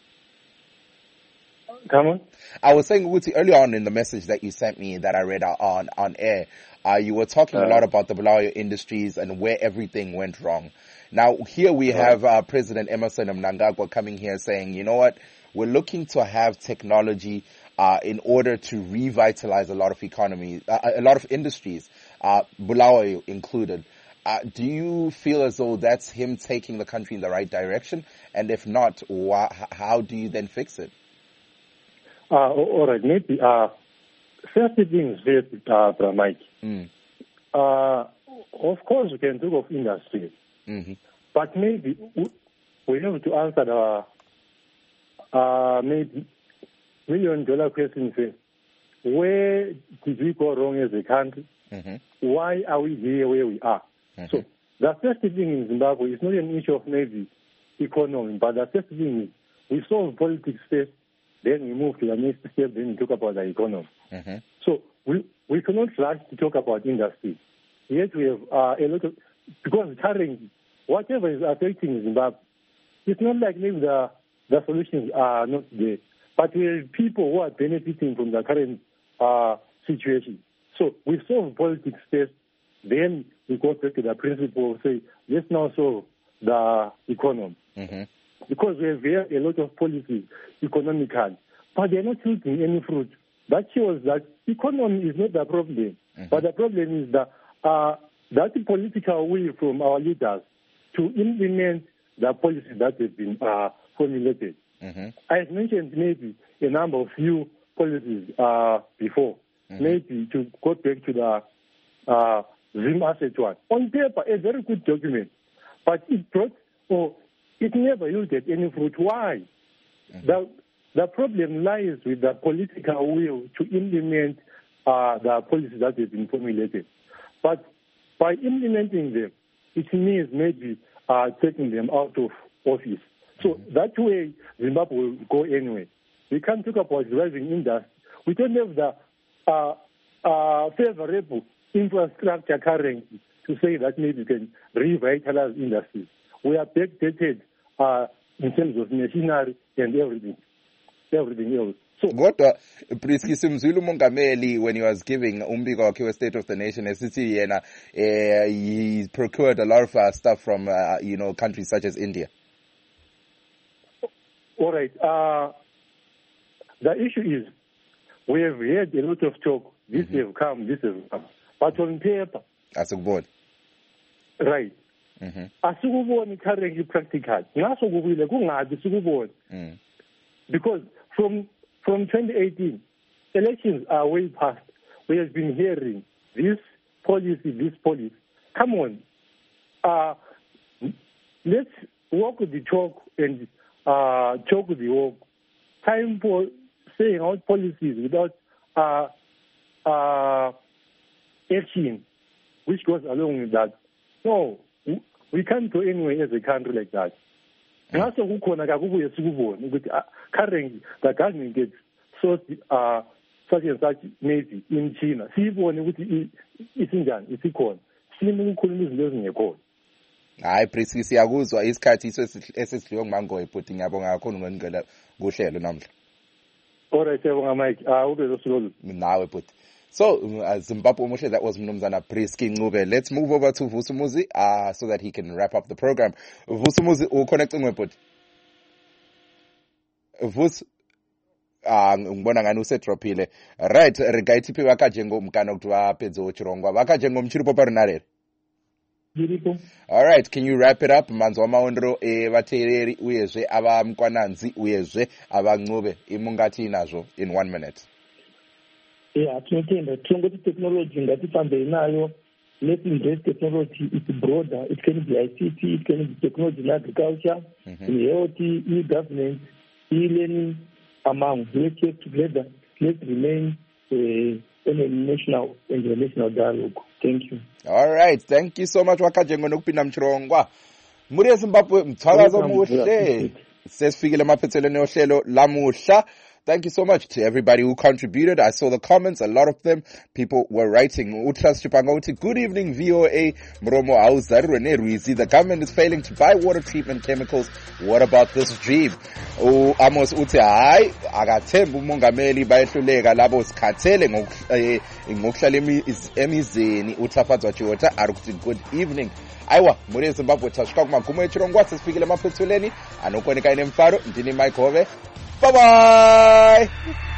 Speaker 6: Come on.
Speaker 1: I was saying, Uti, earlier on in the message that you sent me that I read on air, you were talking a lot about the Bulawayo Industries and where everything went wrong. Now, here we have President Emmerson Mnangagwa coming here saying, you know what, we're looking to have technology in order to revitalize a lot of economies, a lot of industries, Bulawayo included. Do you feel as though that's him taking the country in the right direction? And if not, how do you then fix it?
Speaker 6: All right, maybe first thing is first, Mike. Of course, we can talk of industry, but maybe we have to answer the maybe $1 million question first. Where did we go wrong as a country? Why are we here where we are? So the first thing in Zimbabwe is not an issue of maybe economy, but the first thing is we solve politics first, then we move to the next step, then we talk about the economy. So we cannot rush to talk about industry. Yet we have a lot of, because currently, whatever is affecting Zimbabwe, it's not like maybe the solutions are not there, but we have people who are benefiting from the current situation. So we solve politics first, then we go back to the principle, say, let's now solve the economy. Because we have a lot of policies economically, but they're not yielding any fruit. That shows that economy is not the problem, but the problem is that political will from our leaders to implement the policies that have been formulated. I have mentioned maybe a number of few policies before, maybe to go back to the Zim Asset one. On paper, a very good document, but it brought, it never yielded any fruit. Why? The problem lies with the political will to implement the policies that have been formulated. But by implementing them, it means maybe taking them out of office. So that way, Zimbabwe will go anyway. We can't talk about rising industry. We don't have the favorable infrastructure currently to say that maybe we can revitalize industries. We are backdated in terms of machinery and everything else. So,
Speaker 1: kodwa Priski Simzulu Mongameli, when he was giving umbiko wakhe State of the Nation, he procured a lot of stuff from countries such as India.
Speaker 6: All right. The issue is we have heard a lot of talk. This have come, but on paper,
Speaker 1: as a board,
Speaker 6: right? Asikuboni currently practical. Ngaso kubile kungabi sikuboni. Because from 2018, elections are way past. We have been hearing this policy. Come on, let's walk the talk and talk the walk. Time for saying out policies without action, which goes along with that. No, we can't go anywhere as a country like that. Currently, the government gets such and such navy in China.
Speaker 1: Hayi Priski, siyakuzwa isikhathi esesidliwe ngumango ebhuti, ngiyabonga kakhulu ngokungena kuhlelo namhla.
Speaker 6: Alright, siyabonga Mike. Ube losuku
Speaker 1: nawe bhuti. So, Zimbabwe Muhle, that was Mnumzana Priski Ncube. Let's move over to Vusumuzi so that he can wrap up the program. Vusumuzi, uconnecting with bhuti. Vus ngibona ngani usedrophile. Right, regaitipi vakajengo mkana kuti vapedza uchirongwa. Vakajengo mchiripo parinarere. All right, can you wrap it up? Manzwa maondro vateereri uyezve ava Mkwananzi uyezve ava Ncube imungati nazvo in 1 minute.
Speaker 6: Tinotenda tingoti technology ngatifambe nayo. Let's invest technology. It's broader. It can be ICT, it can be technology in agriculture, in health, e-government, e-learning, among. Let's get together. Let's remain in a national and international dialogue. Thank you.
Speaker 1: All right, thank you so much wakajengo nokupinda mchirongwa. Muri Zimbabwe mthwakazo muhle. Sesifikile emaphethelweni ohlelo lamuhla. Thank you so much to everybody who contributed. I saw the comments, a lot of them. People were writing. Utras Chipangoti, good evening, VOA. Mromo Auzarwe Ruizi. The government is failing to buy water treatment chemicals. What about this dream? Amos Uti, agathemba umongameli bayehluleka labo sikhathele ngokuhlala emizini uThaphathwa Chiota akuthi good evening. Aiwa muri eZimbabwe thashika kumagumo echirongwa sesifikile emaphethelweni anokoneka ine Mfaro ndini Mike Hove. Bye bye.